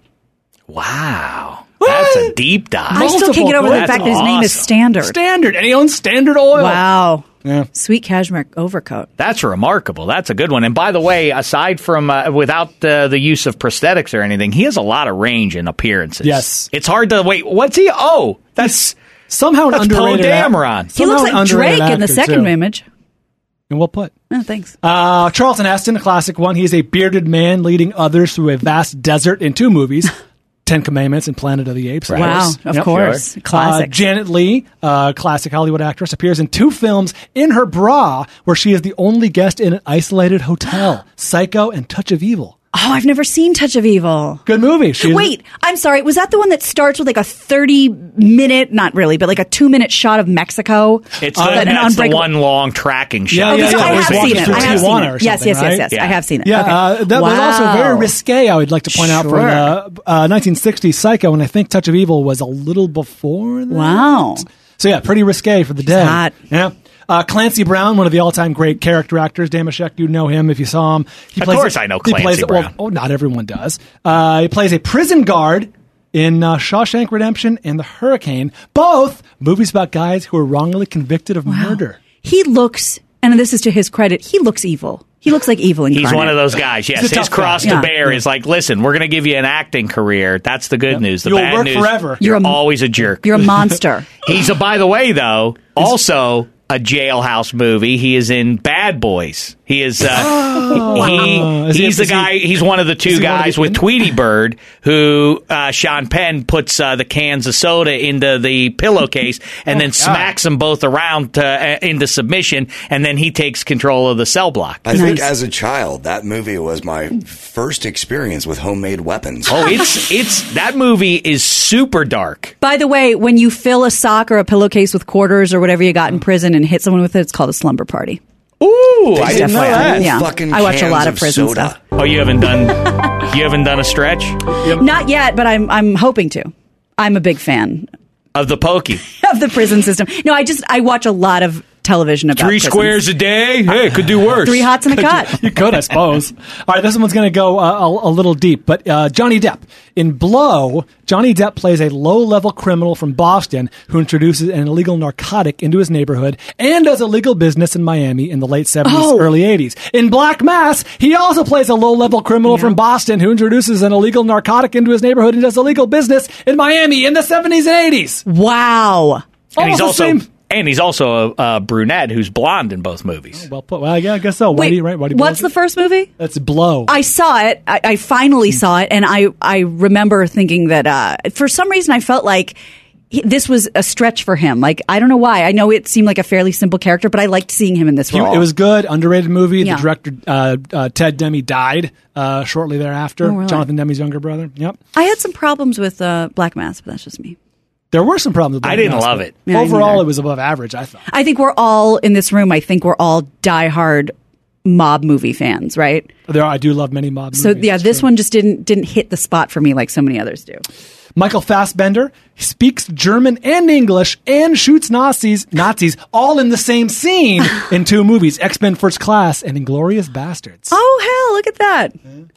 Speaker 8: Wow. That's a deep dive.
Speaker 9: I still can't get over the
Speaker 8: That's
Speaker 9: fact that his name is
Speaker 8: awesome.
Speaker 9: Standard.
Speaker 7: Standard, and he owns Standard Oil.
Speaker 9: Wow.
Speaker 7: Yeah.
Speaker 9: Sweet cashmere overcoat.
Speaker 8: That's remarkable. That's a good one. And by the way, aside from uh, without uh, the use of prosthetics or anything, he has a lot of range in appearances.
Speaker 7: Yes.
Speaker 8: It's hard to wait. What's he? Oh, that's
Speaker 7: somehow an
Speaker 8: that's
Speaker 7: underrated
Speaker 8: Poe
Speaker 7: act-
Speaker 8: Dameron.
Speaker 9: He
Speaker 7: somehow
Speaker 9: looks
Speaker 7: an
Speaker 9: like Drake
Speaker 7: underrated
Speaker 9: in the
Speaker 7: actor,
Speaker 9: second
Speaker 7: too.
Speaker 9: image.
Speaker 7: And well put.
Speaker 9: Oh, thanks.
Speaker 7: Uh, Charlton Heston, a classic one. He is a bearded man leading others through a vast desert in two movies, Ten Commandments and Planet of the Apes.
Speaker 9: Right. Wow, of course.
Speaker 7: Sure.
Speaker 9: Classic.
Speaker 7: Uh, Janet Leigh, uh, classic Hollywood actress, appears in two films in her bra where she is the only guest in an isolated hotel, Psycho and Touch of Evil.
Speaker 9: Oh, I've never seen Touch of Evil.
Speaker 7: Good movie. She's,
Speaker 9: Wait, I'm sorry. Was that the one that starts with like a thirty minute, not really, but like a two minute shot of Mexico?
Speaker 8: It's
Speaker 9: Uh,
Speaker 8: the,
Speaker 9: an
Speaker 8: that's the
Speaker 9: unbreakable-
Speaker 8: one long tracking
Speaker 7: Yeah,
Speaker 8: shot.
Speaker 7: yeah, yeah.
Speaker 9: I
Speaker 7: It was
Speaker 9: have
Speaker 7: walking
Speaker 9: seen it.
Speaker 7: through
Speaker 9: I have
Speaker 7: Tijuana
Speaker 9: seen
Speaker 7: or
Speaker 9: it. Yes,
Speaker 7: something,
Speaker 9: yes, yes,
Speaker 7: right?
Speaker 9: yes.
Speaker 8: Yeah.
Speaker 9: I have seen it.
Speaker 7: Yeah,
Speaker 9: Okay.
Speaker 7: uh, that was also
Speaker 9: Wow.
Speaker 7: very risque, I would like to point out, for
Speaker 9: Sure.
Speaker 7: the uh, nineteen sixties Psycho, and I think Touch of Evil was a little before that.
Speaker 9: Wow.
Speaker 7: So yeah, pretty risque for the day.
Speaker 9: hot.
Speaker 7: Yeah. Uh, Clancy Brown, one of the all-time great character actors. Damashek, you know him if you saw him. He
Speaker 8: Of
Speaker 7: plays
Speaker 8: course
Speaker 7: a-
Speaker 8: I know
Speaker 7: he
Speaker 8: Clancy
Speaker 7: plays,
Speaker 8: Brown.
Speaker 7: Well, oh, not everyone does. Uh, he plays a prison guard in uh, Shawshank Redemption and The Hurricane, both movies about guys who are wrongly convicted of murder.
Speaker 9: He looks, and this is to his credit, he looks evil. He looks like evil incarnate.
Speaker 8: He's one of those guys. Yes,
Speaker 7: He's a
Speaker 8: his
Speaker 7: tough guy.
Speaker 8: cross
Speaker 9: Yeah.
Speaker 8: to bear is like, listen, we're going to give you an acting career. That's the good news. The
Speaker 7: You'll
Speaker 8: bad
Speaker 7: work
Speaker 8: news,
Speaker 7: forever.
Speaker 8: You're,
Speaker 9: You're a-
Speaker 8: always a jerk.
Speaker 9: You're a monster.
Speaker 8: He's a. By the way, though, also a Jailhouse movie. He is in Bad Boys. He is. Uh,
Speaker 7: Oh.
Speaker 8: he,
Speaker 7: Is he-
Speaker 8: he's the
Speaker 7: is he-
Speaker 8: guy. He's one of the
Speaker 7: is
Speaker 8: two
Speaker 7: he one of
Speaker 8: guys
Speaker 7: the-
Speaker 8: with Tweety Bird, who uh, Sean Penn puts uh, the cans of soda into the pillowcase and then smacks them both around to, uh, into submission, and then he takes control of the cell block.
Speaker 6: I think
Speaker 9: Nice.
Speaker 6: as a child, that movie was my first experience with homemade weapons.
Speaker 8: Oh, it's it's that movie is super dark.
Speaker 9: By the way, when you fill a sock or a pillowcase with quarters or whatever you got in prison and hit someone with it, it's called a slumber party.
Speaker 8: Ooh, I didn't know
Speaker 9: Definitely.
Speaker 8: that.
Speaker 9: Yeah.
Speaker 6: Fucking
Speaker 9: I watch a
Speaker 6: cans
Speaker 9: lot of
Speaker 6: of
Speaker 9: prison
Speaker 6: soda.
Speaker 9: stuff.
Speaker 8: Oh, you haven't done you haven't done a stretch
Speaker 9: Not yet, but I'm I'm hoping to. I'm a big fan
Speaker 8: of the pokey.
Speaker 9: of the prison system. No, I just I watch a lot of television about
Speaker 8: Three
Speaker 9: prisons.
Speaker 8: squares a day. Hey, could do worse.
Speaker 9: Three hots and a cut.
Speaker 7: You could, I suppose. All right, this one's going to go uh, a, a little deep, but uh, Johnny Depp. In Blow, Johnny Depp plays a low-level criminal from Boston who introduces an illegal narcotic into his neighborhood and does illegal business in Miami in the late seventies,
Speaker 9: Oh.
Speaker 7: early eighties. In Black Mass, he also plays a low-level criminal from Boston who introduces an illegal narcotic into his neighborhood and does illegal business in Miami in the seventies and eighties.
Speaker 9: Wow.
Speaker 8: And he's
Speaker 7: Almost the
Speaker 8: also
Speaker 7: same-
Speaker 8: and he's also a, a brunette who's blonde in both movies.
Speaker 7: Well put. Well, yeah, I guess so.
Speaker 9: Wait,
Speaker 7: Whitey, right? Whitey
Speaker 9: what's
Speaker 7: Bulger?
Speaker 9: the first movie?
Speaker 7: That's Blow.
Speaker 9: I saw it. I, I finally saw it, and I I remember thinking that uh, for some reason I felt like he, this was a stretch for him. Like I don't know why. I know it seemed like a fairly simple character, but I liked seeing him in this
Speaker 7: He-
Speaker 9: role.
Speaker 7: it was good, underrated movie.
Speaker 9: Yeah.
Speaker 7: The director, uh, uh, Ted Demme, died uh, shortly thereafter.
Speaker 9: Oh, really?
Speaker 7: Jonathan Demme's younger brother. Yep.
Speaker 9: I had some problems with uh, Black Mass, but that's just me.
Speaker 7: There were some problems with
Speaker 8: I
Speaker 7: Black
Speaker 8: didn't
Speaker 7: Mass,
Speaker 8: love
Speaker 7: but
Speaker 8: it.
Speaker 9: Yeah, I
Speaker 7: Overall,
Speaker 9: neither.
Speaker 7: it was above average, I thought.
Speaker 9: I think we're all in this room. I think we're all diehard mob movie fans, right?
Speaker 7: There, I do love many mob
Speaker 9: So
Speaker 7: movies.
Speaker 9: yeah,
Speaker 7: it's
Speaker 9: this
Speaker 7: true.
Speaker 9: one just didn't didn't hit the spot for me like so many others do.
Speaker 7: Michael Fassbender speaks German and English and shoots Nazis, Nazis all in the same scene in two movies, X-Men First Class and Inglourious Bastards.
Speaker 9: Oh hell, look at that!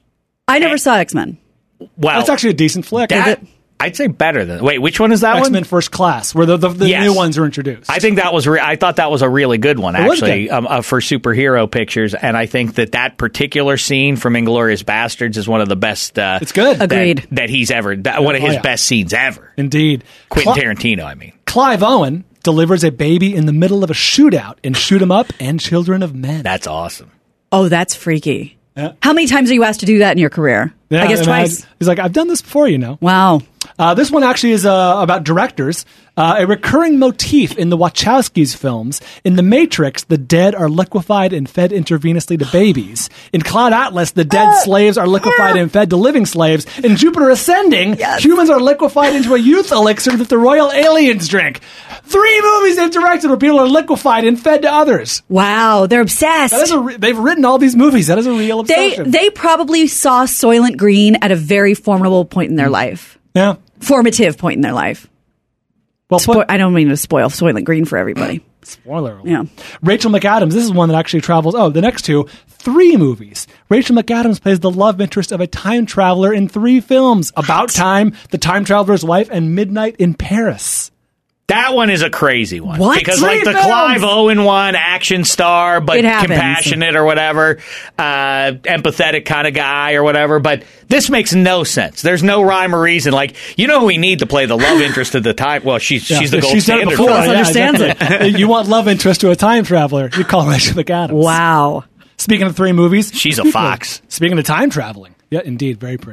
Speaker 9: I never saw X Men.
Speaker 8: Well,
Speaker 7: That's actually a decent flick.
Speaker 8: that, I'd say better than. Wait, which one is that
Speaker 7: X-Men
Speaker 8: one?
Speaker 7: First Class, where the, the, the
Speaker 8: Yes.
Speaker 7: new ones are introduced.
Speaker 8: I think that was. Re- I thought that was a really good one,
Speaker 7: It was
Speaker 8: actually,
Speaker 7: good.
Speaker 8: um, uh, for superhero pictures. And I think that that particular scene from *Inglourious Bastards* is one of the best. Uh,
Speaker 7: It's good.
Speaker 8: that-
Speaker 9: Agreed.
Speaker 8: That, he's ever. That, one of
Speaker 7: Oh,
Speaker 8: his
Speaker 7: yeah.
Speaker 8: best scenes ever.
Speaker 7: Indeed.
Speaker 8: Quentin
Speaker 7: Cli-
Speaker 8: Tarantino. I mean,
Speaker 7: Clive Owen delivers a baby in the middle of a shootout in Shoot 'em Up and Children of Men.
Speaker 8: that's awesome.
Speaker 9: Oh, that's freaky.
Speaker 7: Yeah.
Speaker 9: How many times are you asked to do that in your career?
Speaker 7: Yeah,
Speaker 9: I guess
Speaker 7: and
Speaker 9: twice.
Speaker 7: he's like, I've done this before, you know.
Speaker 9: Wow.
Speaker 7: Uh, this one actually is uh, about directors. Uh, a recurring motif in the Wachowskis films. In The Matrix, the dead are liquefied and fed intravenously to babies. In Cloud Atlas, the dead slaves are liquefied and fed to living slaves. In Jupiter Ascending, humans are liquefied into a youth elixir that the royal aliens drink. Three movies they've directed where people are liquefied and fed to others.
Speaker 9: Wow, they're obsessed.
Speaker 7: That is a re- they've written all these movies. That is a real
Speaker 9: They
Speaker 7: obsession.
Speaker 9: they probably saw Soylent Green at a very formidable point in their life.
Speaker 7: yeah.
Speaker 9: Formative point in their life.
Speaker 7: Well,
Speaker 9: Spo- I don't mean to spoil Soylent Green for everybody.
Speaker 7: Spoiler alert.
Speaker 9: Yeah.
Speaker 7: Rachel McAdams, this is one that actually travels. Oh, the next two, three movies. Rachel McAdams plays the love interest of a time traveler in three films: About Time, The Time Traveler's Wife, and Midnight in Paris.
Speaker 8: That one is a crazy one.
Speaker 9: What?
Speaker 8: Because
Speaker 7: Three
Speaker 8: like the
Speaker 7: films?
Speaker 8: Clive Owen one, action star, but
Speaker 9: It happens.
Speaker 8: compassionate or whatever, uh, empathetic kind of guy or whatever. But this makes no sense. There's no rhyme or reason. Like, you know who we need to play the love interest of the time? Well, she's
Speaker 7: Yeah,
Speaker 8: she's the gold
Speaker 7: she's done it
Speaker 8: standard.
Speaker 7: before.
Speaker 8: for it.
Speaker 7: Yeah,
Speaker 9: understands
Speaker 7: exactly. You want love interest to a time traveler? You call Rachel McAdams.
Speaker 9: Wow.
Speaker 7: Speaking of three movies,
Speaker 8: She's a
Speaker 7: speaking
Speaker 8: fox.
Speaker 7: Of, speaking of time traveling, yeah, indeed, very pretty.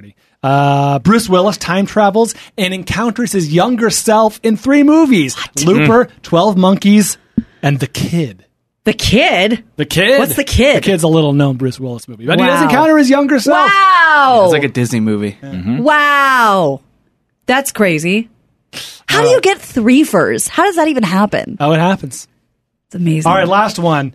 Speaker 7: Uh, Bruce Willis time travels and encounters his younger self in three movies. Looper, twelve Monkeys, and The Kid.
Speaker 9: The Kid?
Speaker 7: The Kid.
Speaker 9: What's The Kid?
Speaker 7: The Kid's a little known Bruce Willis movie. But
Speaker 9: Wow.
Speaker 7: he does encounter his younger self.
Speaker 9: Wow.
Speaker 11: It's like a Disney movie.
Speaker 7: Mm-hmm.
Speaker 9: Wow. That's crazy. How do you get threefers? How does that even happen?
Speaker 7: Oh, it happens.
Speaker 9: It's amazing.
Speaker 7: All right, last one.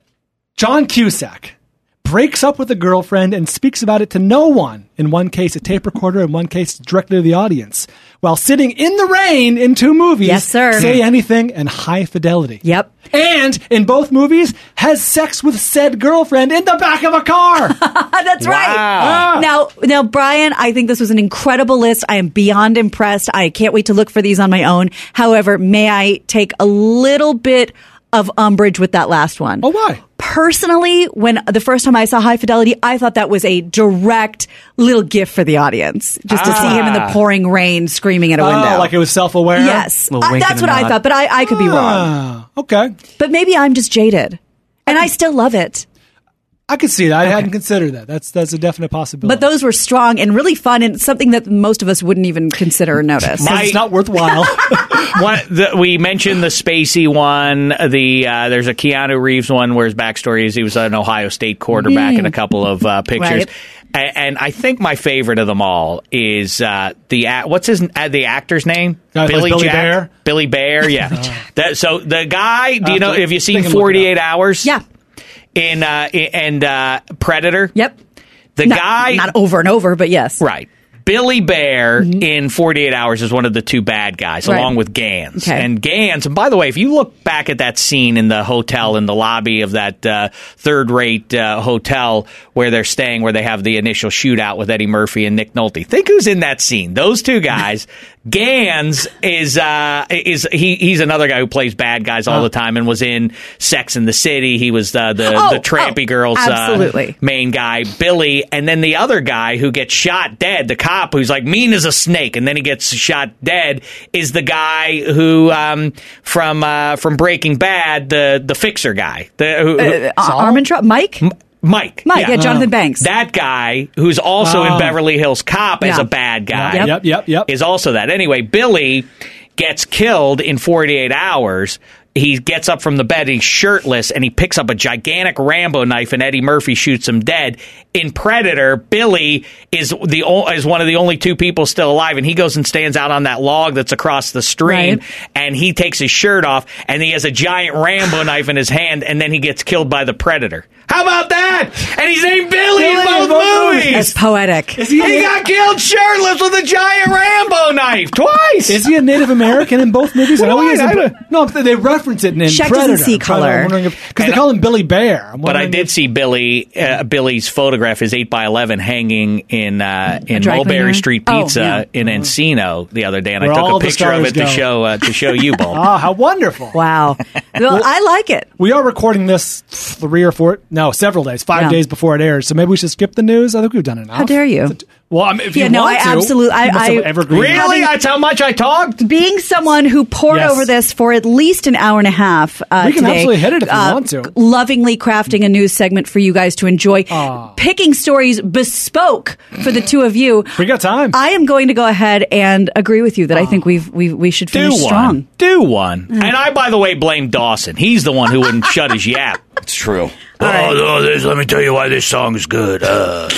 Speaker 7: John Cusack breaks up with a girlfriend and speaks about it to no one. In one case, a tape recorder. In one case, directly to the audience. While sitting in the rain in two movies.
Speaker 9: Yes, sir.
Speaker 7: Say Anything and High Fidelity.
Speaker 9: Yep.
Speaker 7: And in both movies, has sex with said girlfriend in the back of a car.
Speaker 9: That's
Speaker 8: Wow.
Speaker 9: right. Now, now, Brian, I think this was an incredible list. I am beyond impressed. I can't wait to look for these on my own. However, may I take a little bit of umbrage with that last one?
Speaker 7: Oh, why?
Speaker 9: Personally, when the first time I saw High Fidelity, I thought that was a direct little gift for the audience. Just to see him in the pouring rain screaming at a window.
Speaker 7: Oh, like it was self-aware?
Speaker 9: Yes.
Speaker 11: Little
Speaker 9: I-
Speaker 11: wink
Speaker 9: that's
Speaker 11: and
Speaker 9: what
Speaker 11: a
Speaker 9: I
Speaker 11: nod.
Speaker 9: thought, but I, I could be wrong.
Speaker 7: Ah, okay.
Speaker 9: But maybe I'm just jaded. And I still love it.
Speaker 7: I could see that. I hadn't considered that. That's that's a definite possibility.
Speaker 9: But those were strong and really fun and something that most of us wouldn't even consider or notice.
Speaker 7: Because it's not worthwhile.
Speaker 8: One, the, we mentioned the Spacey one. The uh, there's a Keanu Reeves one where his backstory is he was an Ohio State quarterback
Speaker 9: Mm.
Speaker 8: in a couple of uh, pictures.
Speaker 9: Right.
Speaker 8: A- And I think my favorite of them all is uh, the a- what's his uh, the actor's name?
Speaker 7: Uh, Billy
Speaker 8: Jack-
Speaker 7: Bear?
Speaker 8: Billy Bear, yeah. That, so the guy, do you know?
Speaker 7: Uh,
Speaker 8: Have you seen
Speaker 7: they can look it
Speaker 8: forty-eight Hours?
Speaker 9: Yeah.
Speaker 8: In uh, i- and uh, Predator.
Speaker 9: Yep.
Speaker 8: The
Speaker 9: Not-
Speaker 8: guy,
Speaker 9: Not over and over, but yes.
Speaker 8: right. Billy Bear in forty-eight Hours is one of the two bad guys,
Speaker 9: Right.
Speaker 8: along with Gans.
Speaker 9: Okay.
Speaker 8: And Gans, and by the way, if you look back at that scene in the hotel, in the lobby of that uh, third-rate uh, hotel where they're staying, where they have the initial shootout with Eddie Murphy and Nick Nolte, think who's in that scene. Those two guys. Gans is uh, is he? He's another guy who plays bad guys all the time and was in Sex and the City. He was uh, the
Speaker 9: Oh,
Speaker 8: the Trampy
Speaker 9: oh,
Speaker 8: Girls uh,
Speaker 9: absolutely.
Speaker 8: main guy, Billy, and then the other guy who gets shot dead, the cop who's like mean as a snake, and then he gets shot dead, is the guy who um, from uh, from Breaking Bad, the the fixer guy, the who, who-
Speaker 9: Uh, Arm and Tro- Mike?
Speaker 8: Mike,
Speaker 9: Mike, yeah, Jonathan Banks.
Speaker 8: that guy who's also
Speaker 7: Oh.
Speaker 8: in Beverly Hills Cop as
Speaker 9: Yeah.
Speaker 8: a bad guy,
Speaker 7: Yep, yep, yep. yep.
Speaker 8: is also that. Anyway, Billy gets killed in forty-eight hours. He gets up from the bed, he's shirtless, and he picks up a gigantic Rambo knife, and Eddie Murphy shoots him dead. In Predator, Billy is the o- is one of the only two people still alive, and he goes and stands out on that log that's across the stream,
Speaker 9: Right.
Speaker 8: and he takes his shirt off, and he has a giant Rambo knife in his hand, and then he gets killed by the Predator. How about that? And he's named Billy, in both movies.
Speaker 9: That's poetic.
Speaker 7: Is he,
Speaker 8: He got killed shirtless with a giant Rambo knife twice.
Speaker 7: is he a Native American in both movies? I know he is.
Speaker 8: Why? I
Speaker 7: In,
Speaker 8: don't-
Speaker 7: no, they reference it in
Speaker 9: Shaq
Speaker 7: Predator.
Speaker 9: doesn't see
Speaker 7: I'm trying to-
Speaker 9: color.
Speaker 7: I'm wondering if because they
Speaker 8: And-
Speaker 7: call him Billy Bear. I'm
Speaker 8: But I
Speaker 7: wondering
Speaker 8: did
Speaker 7: if-
Speaker 8: see Billy, uh, Billy's photograph, his eight by eleven, hanging in uh, in
Speaker 9: dry
Speaker 8: Mulberry
Speaker 9: cleaner?
Speaker 8: Street
Speaker 9: Oh,
Speaker 8: Pizza
Speaker 9: yeah.
Speaker 8: in Encino the other day, and
Speaker 7: Where
Speaker 8: I
Speaker 7: all
Speaker 8: took a
Speaker 7: the
Speaker 8: picture of
Speaker 7: stars
Speaker 8: it to
Speaker 7: go.
Speaker 8: show uh, to show you both.
Speaker 7: Ah, how wonderful!
Speaker 9: Wow. Well, I like it.
Speaker 7: We are recording this three or four, no, several days, five
Speaker 9: Yeah.
Speaker 7: days before it airs. So maybe we should skip the news. I think we've done enough.
Speaker 9: How dare you?
Speaker 7: Well, I mean, if
Speaker 9: Yeah,
Speaker 7: you
Speaker 9: no,
Speaker 7: want
Speaker 9: I
Speaker 7: to,
Speaker 9: absolute- I-
Speaker 7: you must have
Speaker 9: I-
Speaker 7: evergreen.
Speaker 8: Really?
Speaker 9: Having-
Speaker 8: That's how much I talked?
Speaker 9: Being someone who poured
Speaker 7: Yes.
Speaker 9: over this for at least an hour and a half uh,
Speaker 7: We can
Speaker 9: today,
Speaker 7: absolutely hit it if you
Speaker 9: uh,
Speaker 7: want to.
Speaker 9: lovingly crafting a news segment for you guys to enjoy,
Speaker 7: Aw.
Speaker 9: picking stories bespoke for the two of you.
Speaker 7: We got time.
Speaker 9: I am going to go ahead and agree with you that I think we've, we we should
Speaker 8: Do
Speaker 9: finish
Speaker 8: one.
Speaker 9: strong.
Speaker 8: Do one. And I, by the way, blame Dawson. He's the one who wouldn't shut his yap.
Speaker 6: It's true.
Speaker 8: Oh, no, this, let me tell you why this song is good. Uh.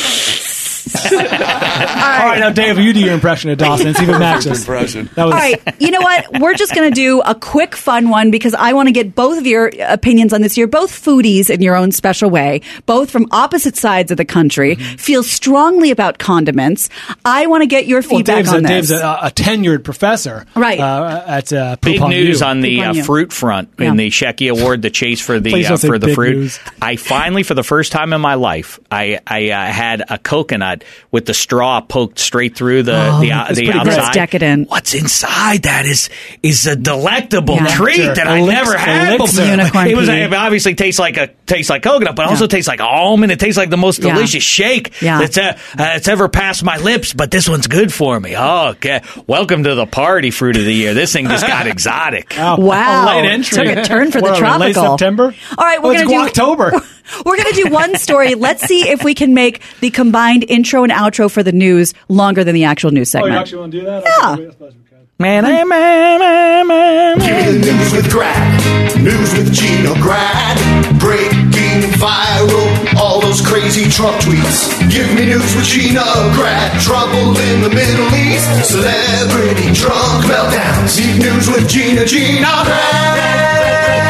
Speaker 7: All right, now Dave, you do your impression of Dawson. It's even Max's.
Speaker 6: Impression.
Speaker 7: That was
Speaker 9: All right, you know what? We're just going to do a quick, fun one because I want to get both of your opinions on this. You're both foodies in your own special way, both from opposite sides of the country, feel strongly about condiments. I want to get your
Speaker 7: Well,
Speaker 9: feedback
Speaker 7: Dave's,
Speaker 9: on
Speaker 7: a,
Speaker 9: this.
Speaker 7: Dave's a, a tenured professor,
Speaker 9: Right.
Speaker 7: Uh, at uh, Poop
Speaker 8: Big
Speaker 7: on
Speaker 8: news
Speaker 7: You.
Speaker 8: on the
Speaker 9: Poop on
Speaker 8: uh,
Speaker 9: you.
Speaker 8: fruit front
Speaker 9: Yeah.
Speaker 8: in the Shecky Award, the chase for the
Speaker 7: Please
Speaker 8: uh,
Speaker 7: don't say
Speaker 8: for the
Speaker 7: big
Speaker 8: fruit.
Speaker 7: news.
Speaker 8: I finally, for the first time in my life, I I uh, had a coconut with the straw poked straight through the
Speaker 7: Oh,
Speaker 8: the, uh,
Speaker 7: that's
Speaker 8: the
Speaker 7: pretty good.
Speaker 8: outside.
Speaker 9: That's decadent.
Speaker 8: What's inside that is is a delectable
Speaker 9: Yeah.
Speaker 8: treat
Speaker 7: Elixir.
Speaker 8: that I
Speaker 7: Elixir.
Speaker 8: never had
Speaker 7: Elixir.
Speaker 8: before.
Speaker 9: Unicorn
Speaker 8: it was
Speaker 9: pea.
Speaker 8: it obviously tastes like a tastes like coconut, but also tastes like almond. It tastes like the most
Speaker 9: Yeah.
Speaker 8: delicious shake
Speaker 9: Yeah.
Speaker 8: that's uh, uh, it's ever passed my lips. But this one's good for me. Oh, okay. Welcome to the party, fruit of the year. This thing just got exotic.
Speaker 7: Oh,
Speaker 9: Wow.
Speaker 7: a late entry.
Speaker 9: Took a turn for the
Speaker 7: What are we, late
Speaker 9: tropical.
Speaker 7: September?
Speaker 9: All right, we're
Speaker 7: Oh, it's
Speaker 9: gonna do-
Speaker 7: October.
Speaker 9: We're going to do one story. Let's see if we can make the combined intro and outro for the news longer than the actual news segment.
Speaker 7: Oh, you actually want to do that?
Speaker 9: Yeah.
Speaker 8: Man, man, man, man, man.
Speaker 10: Give me the news with Grad. News with Gina Grad. Breaking viral. All those crazy Trump tweets. Give me news with Gina Grad. Trouble in the Middle East. Celebrity drunk meltdowns. Deep news with Gina Gina Grad.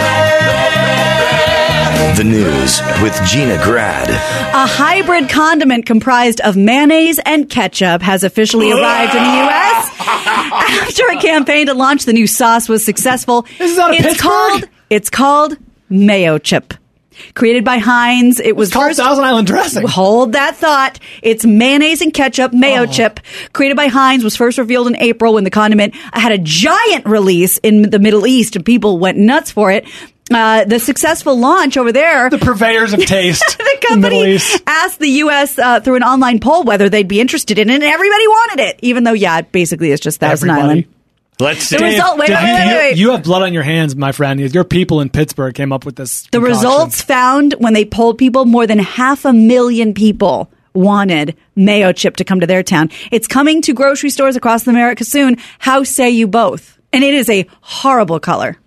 Speaker 6: The news with Gina Grad.
Speaker 9: A hybrid condiment comprised of mayonnaise and ketchup has officially arrived in the U S after a campaign to launch the new sauce was successful.
Speaker 7: This is out of
Speaker 9: it's
Speaker 7: Pittsburgh?
Speaker 9: called it's called Mayo Chip. Created by Heinz, it was
Speaker 7: It's called
Speaker 9: first,
Speaker 7: Thousand Island dressing.
Speaker 9: Hold that thought. It's mayonnaise and ketchup Mayo Chip. Created by Heinz, was first revealed in April when the condiment had a giant release in the Middle East and people went nuts for it. Uh, the successful launch over there.
Speaker 7: The purveyors of taste.
Speaker 9: The
Speaker 7: in the Middle
Speaker 9: company
Speaker 7: East.
Speaker 9: asked the U S uh, through an online poll whether they'd be interested in it, and everybody wanted it, even though, yeah, it basically is just Thousand
Speaker 7: Everybody.
Speaker 9: Island.
Speaker 8: Let's see.
Speaker 9: The result, wait,
Speaker 7: Dave,
Speaker 9: wait,
Speaker 7: you,
Speaker 9: wait, wait, wait.
Speaker 7: you have blood on your hands, my friend. Your people in Pittsburgh came up with this.
Speaker 9: The
Speaker 7: concoction.
Speaker 9: results found when they polled people, more than half a million people wanted Mayo Chip to come to their town. It's coming to grocery stores across America soon. How say you both? And it is a horrible color.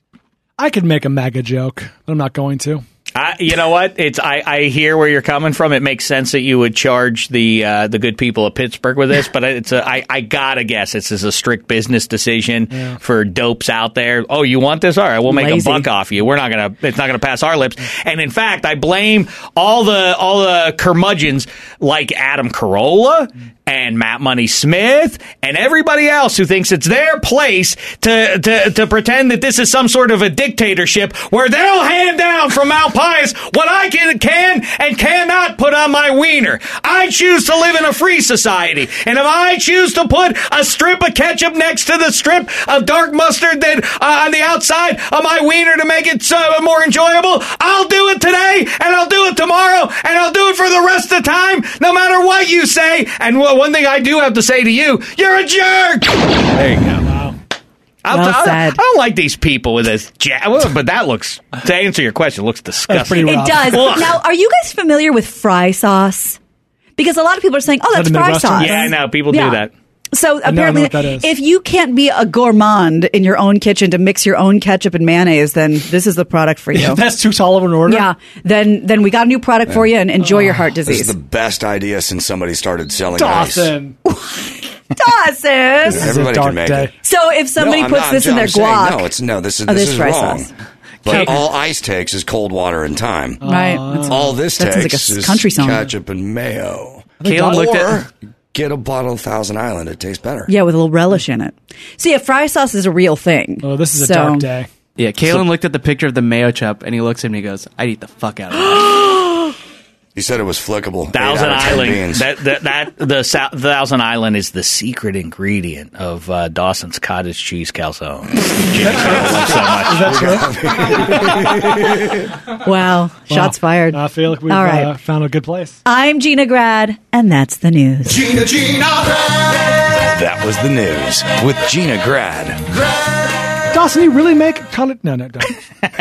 Speaker 7: I could make a MAGA joke, but I'm not going to.
Speaker 8: I, you know what? It's I, I hear where you're coming from. It makes sense that you would charge the uh, the good people of Pittsburgh with this, but it's a, I, I gotta guess this is a strict business decision
Speaker 7: Yeah.
Speaker 8: for dopes out there. Oh, you want this? All right, we'll make
Speaker 9: Lazy.
Speaker 8: a buck off you. We're not gonna. It's not gonna pass our lips. And in fact, I blame all the all the curmudgeons like Adam Carolla and Matt Money Smith and everybody else who thinks it's their place to, to, to pretend that this is some sort of a dictatorship where they'll hand down from Mount Pius what I can, can and cannot put on my wiener. I choose to live in a free society. And if I choose to put a strip of ketchup next to the strip of dark mustard that uh, on the outside of my wiener to make it uh, more enjoyable, I'll do it today and I'll do it tomorrow and I'll do it for the rest of the time, no matter what you say. And well, one thing I do have to say to you, you're a jerk! There you go. Wow. I,
Speaker 9: Well
Speaker 8: I,
Speaker 9: said.
Speaker 8: I don't like these people with this ja- well, but that looks, to answer your question, looks disgusting.
Speaker 7: pretty
Speaker 9: It
Speaker 7: rough.
Speaker 9: does.
Speaker 8: Ugh.
Speaker 9: Now, are you guys familiar with fry sauce? Because a lot of people are saying, oh, that's
Speaker 7: that a
Speaker 9: fry
Speaker 7: Midwestern
Speaker 9: sauce.
Speaker 7: thing?
Speaker 8: Yeah, I know. People
Speaker 9: Yeah.
Speaker 8: do that.
Speaker 9: So
Speaker 7: know
Speaker 9: apparently,
Speaker 7: what that is.
Speaker 9: if you can't be a gourmand in your own kitchen to mix your own ketchup and mayonnaise, then this is the product for you.
Speaker 7: If that's too tall of an order.
Speaker 9: Yeah, then then we got a new product for you, and enjoy your heart
Speaker 6: This
Speaker 9: disease.
Speaker 6: is the best idea since somebody started selling ice.
Speaker 7: Dawson.
Speaker 9: Dawson.
Speaker 7: This is a
Speaker 6: Everybody
Speaker 7: dark
Speaker 6: can make
Speaker 7: day.
Speaker 6: it.
Speaker 9: So if somebody
Speaker 6: No, I'm
Speaker 9: puts
Speaker 6: not-
Speaker 9: this in
Speaker 6: I'm
Speaker 9: their
Speaker 6: saying,
Speaker 9: guac,
Speaker 6: no, it's no. This is
Speaker 9: Oh,
Speaker 6: this
Speaker 9: this
Speaker 6: is
Speaker 9: fry
Speaker 6: wrong.
Speaker 9: sauce.
Speaker 6: But
Speaker 9: Okay.
Speaker 6: all ice takes is cold water and time.
Speaker 9: right?
Speaker 6: All this
Speaker 9: That sounds like
Speaker 6: takes
Speaker 9: a
Speaker 6: is
Speaker 9: country song.
Speaker 6: ketchup and mayo.
Speaker 11: Caleb looked
Speaker 6: or
Speaker 11: at.
Speaker 6: get a bottle of Thousand Island. It tastes better.
Speaker 9: Yeah, with a little relish in it. So yeah, fry sauce is a real thing.
Speaker 7: Oh, this is a
Speaker 9: So-
Speaker 7: dark day.
Speaker 11: Yeah, Kalen looked at the picture of the mayo chip and he looks at me and he goes, I'd eat the fuck out of that.
Speaker 6: He said it was flickable. Eight
Speaker 8: Thousand
Speaker 6: out of ten
Speaker 8: Island.
Speaker 6: beans.
Speaker 8: That, that that the Sou- Thousand Island is the secret ingredient of uh, Dawson's cottage cheese calzone. Jimmy loves so much.
Speaker 9: Wow, shots fired.
Speaker 7: I feel like we've
Speaker 9: All right.
Speaker 7: uh, found a good place.
Speaker 9: I'm Gina Grad, and that's the news.
Speaker 10: Gina Gina Grad.
Speaker 6: That was the news with Gina Grad.
Speaker 7: Dawson, you really make con- No, no, don't.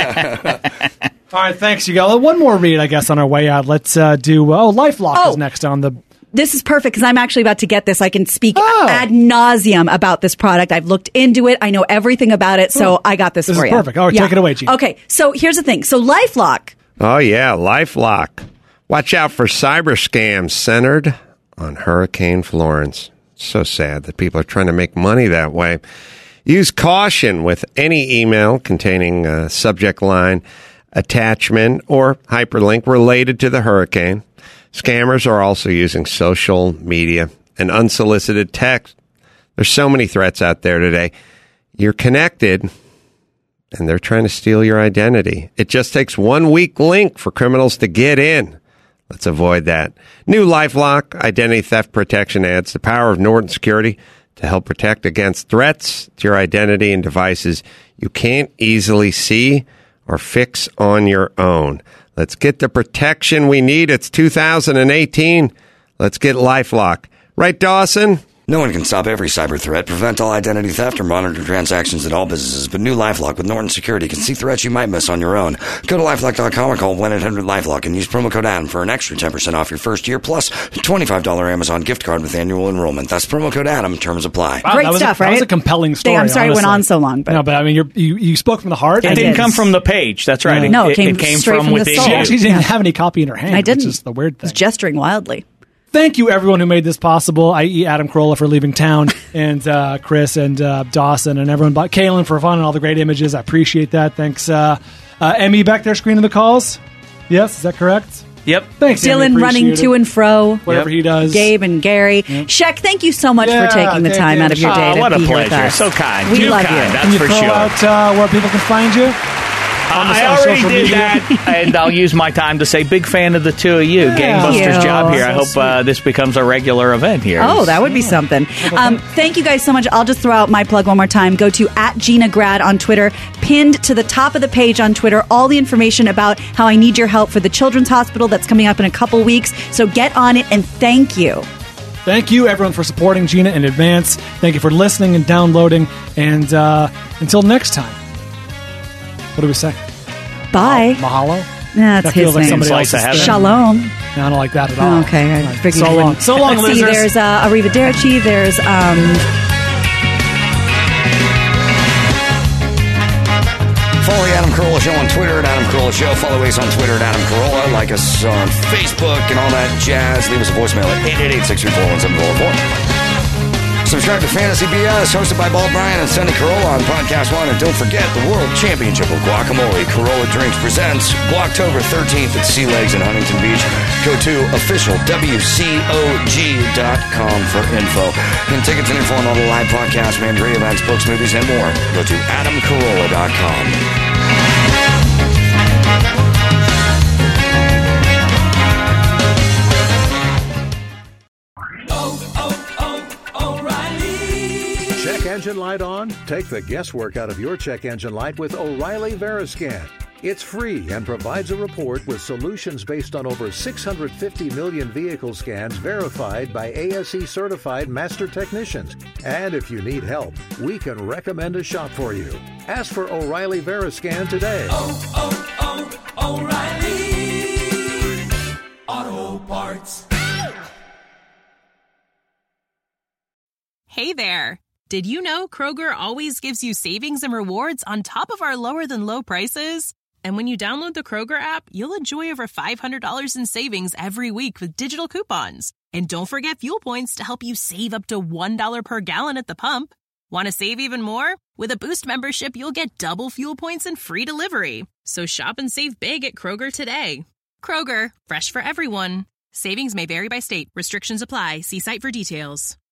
Speaker 7: All right, thanks, you guys. One more read, I guess, on our way out. Let's uh, do. Oh, LifeLock
Speaker 9: Oh.
Speaker 7: is next on the.
Speaker 9: This is perfect because I'm actually about to get this. I can speak
Speaker 7: Oh.
Speaker 9: ad nauseum about this product. I've looked into it. I know everything about it, so
Speaker 7: Oh.
Speaker 9: I got this,
Speaker 7: This
Speaker 9: for
Speaker 7: is
Speaker 9: you.
Speaker 7: perfect. All right, take it away, Gina.
Speaker 9: Okay, so here's the thing. So LifeLock.
Speaker 2: Oh, yeah, LifeLock. Watch out for cyber scams centered on Hurricane Florence. So sad that people are trying to make money that way. Use caution with any email containing a subject line, attachment, or hyperlink related to the hurricane. Scammers are also using social media and unsolicited text. There's so many threats out there today. You're connected, and they're trying to steal your identity. It just takes one weak link for criminals to get in. Let's avoid that. New LifeLock identity theft protection adds the power of Norton Security to help protect against threats to your identity and devices you can't easily see or fix on your own. Let's get the protection we need. It's two thousand eighteen. Let's get LifeLock. Right, Dawson?
Speaker 6: No one can stop every cyber threat, prevent all identity theft, or monitor transactions at all businesses, but new LifeLock with Norton Security can see threats you might miss on your own. Go to LifeLock dot com or call one eight hundred LifeLock and use promo code Adam for an extra ten percent off your first year, plus a twenty-five dollars Amazon gift card with annual enrollment. That's promo code Adam. Terms apply.
Speaker 7: Wow,
Speaker 9: Great
Speaker 7: that was
Speaker 9: stuff,
Speaker 7: a,
Speaker 9: right?
Speaker 7: That was a compelling story.
Speaker 9: I'm sorry it went
Speaker 7: honestly.
Speaker 9: on so long, but
Speaker 7: no, but I mean, you're, you you spoke from the heart.
Speaker 8: It
Speaker 7: and
Speaker 8: didn't
Speaker 7: it's-
Speaker 8: come from the page. That's right.
Speaker 9: No, it came straight from the
Speaker 8: within
Speaker 9: soul.
Speaker 7: She
Speaker 8: you.
Speaker 7: actually didn't
Speaker 9: Yeah.
Speaker 7: have any copy in her hand.
Speaker 9: I didn't.
Speaker 7: Which is the weird
Speaker 9: I was
Speaker 7: thing.
Speaker 9: gesturing wildly.
Speaker 7: Thank you, everyone who made this possible, that is. Adam Carolla for leaving town, and uh, Chris and uh, Dawson, and everyone, but Kaylin for fun and all the great images. I appreciate that. Thanks. Uh, uh, Emmy back there screening the calls. Yes, is that correct?
Speaker 8: Yep.
Speaker 7: Thanks, Emmy.
Speaker 9: Dylan running
Speaker 7: Appreciate
Speaker 9: to
Speaker 7: it.
Speaker 9: and fro.
Speaker 7: Whatever he does.
Speaker 9: Gabe and Gary. Shek, thank you so much
Speaker 7: Yeah,
Speaker 9: for taking the
Speaker 7: thank
Speaker 9: time
Speaker 7: you.
Speaker 9: out of your day
Speaker 8: Oh,
Speaker 9: to
Speaker 8: what a
Speaker 9: be here with
Speaker 8: pleasure.
Speaker 9: us.
Speaker 8: So kind.
Speaker 9: We
Speaker 8: Too
Speaker 9: love
Speaker 8: kind.
Speaker 9: you.
Speaker 8: That's
Speaker 7: Can you
Speaker 8: for
Speaker 7: throw
Speaker 8: sure.
Speaker 7: out uh, where people can find you? On the-
Speaker 8: I
Speaker 7: on
Speaker 8: already
Speaker 7: social
Speaker 8: did
Speaker 7: media?
Speaker 8: that, and I'll use my time to say big fan of the two of you. Gangbusters
Speaker 9: you.
Speaker 8: job here. I
Speaker 7: So
Speaker 8: hope uh, this becomes a regular event here.
Speaker 9: Oh, that would be something. Um, thank you guys so much. I'll just throw out my plug one more time. Go to at Gina Grad on Twitter. Pinned to the top of the page on Twitter, all the information about how I need your help for the Children's Hospital that's coming up in a couple weeks. So get on it, and thank you.
Speaker 7: Thank you, everyone, for supporting Gina in advance. Thank you for listening and downloading. And uh, until next time, what do we say?
Speaker 9: Bye.
Speaker 7: Mahalo?
Speaker 9: That's
Speaker 7: That
Speaker 9: his
Speaker 7: feels like
Speaker 9: name.
Speaker 7: somebody else's thing.
Speaker 9: Shalom.
Speaker 7: No, I don't like that at all.
Speaker 9: Okay, I
Speaker 7: Right.
Speaker 9: figured
Speaker 7: So
Speaker 9: you
Speaker 7: long.
Speaker 9: wouldn't.
Speaker 7: So long,
Speaker 9: Let's see,
Speaker 7: losers.
Speaker 9: there's uh, Arrivederci. There's um,
Speaker 6: Follow the Adam Carolla Show on Twitter at Adam Carolla Show. Follow us on Twitter at Adam Carolla. Like us on Facebook and all that jazz. Leave us a voicemail at eight eight eight, six three four, one seven four four. Subscribe to Fantasy B S, hosted by Bald Bryan and Sonny Carolla on Podcast One. And don't forget the World Championship of Guacamole. Carolla Drinks presents Guactober thirteenth at Sea Legs in Huntington Beach. Go to official W C O G dot com for info. And tickets and info on all the live podcasts, Mandry events, books, movies, and more. Go to Adam Carolla dot com.
Speaker 13: Check engine light on? Take the guesswork out of your check engine light with O'Reilly Veriscan. It's free and provides a report with solutions based on over six hundred fifty million vehicle scans verified by A S E certified master technicians. And if you need help, we can recommend a shop for you. Ask for O'Reilly Veriscan today.
Speaker 10: oh, oh, O'Reilly Auto Parts.
Speaker 14: Hey there. Did you know Kroger always gives you savings and rewards on top of our lower than low prices? And when you download the Kroger app, you'll enjoy over five hundred dollars in savings every week with digital coupons. And don't forget fuel points to help you save up to one dollar per gallon at the pump. Want to save even more? With a Boost membership, you'll get double fuel points and free delivery. So shop and save big at Kroger today. Kroger, fresh for everyone. Savings may vary by state. Restrictions apply. See site for details.